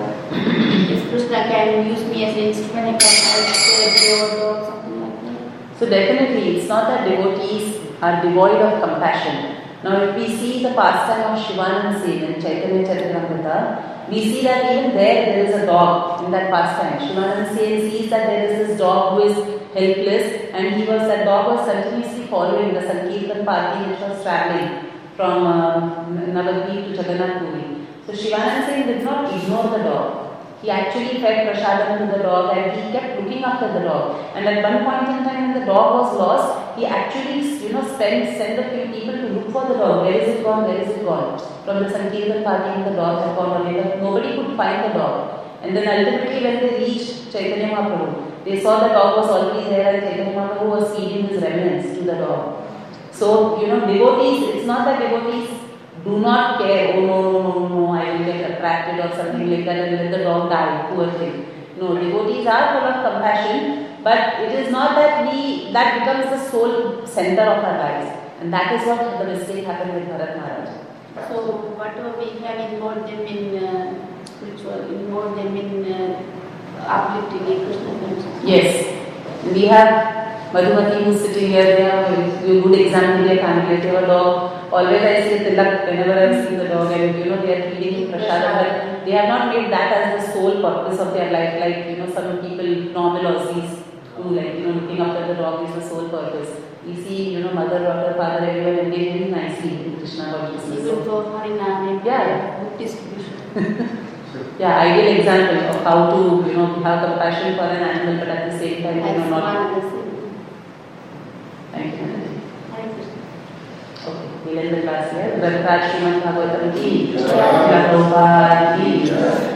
if Krishna can use me as an instrument, I can help the deer or dog, something like that. So definitely, it's not that devotees are devoid of compassion. Now if we see the pastime of Shivananda Sen in Chaitanya Charitamrita, we see that even there is a dog in that pastime. Shivananda Sen sees that there is this dog who is helpless and that dog was continuously following the Sankirtan party which was travelling from Navadvip to Jagannath Puri. So Shivananda Sen did not ignore the dog. He actually fed prasadam to the dog and he kept looking after the dog. And at one point in time when the dog was lost, he actually sent a few people to look for the dog. Where is it gone? Where is it gone? From the Sankirtan party the dog had gone away, but nobody could find the dog. And then ultimately when they reached Chaitanya Mahaprabhu, they saw the dog was already there and Chaitanya Mahaprabhu was feeding his remnants to the dog. So, devotees, it's not that devotees do not care, oh no, I will get attracted or something like that and let the dog die, poor thing. No, devotees are full of compassion, but it is not that that becomes the sole center of our lives. And that is what the mistake happened with Bharat Maharaj. So, whatever we have involved them in spiritual, involved them in uplifting a Krishna consciousness. Yes, we have Madhumati who is sitting here, they have a good example, their family, they have a dog. Always I say Tilak whenever I see the dog and they are feeding prasadam, but they have not made that as the sole purpose of their life, like some people, normal Aussies, who looking after the dog is the sole purpose. We see, mother, daughter, father, everyone engaged very nicely in Krishna consciousness. Even for Harinam, book distribution. Yeah, ideal example of how to, have compassion for an animal, but at the same time, not. Thank you. Okay, we'll end the class here. Granth Srimad Bhagavatam ki, Prabhupada ki.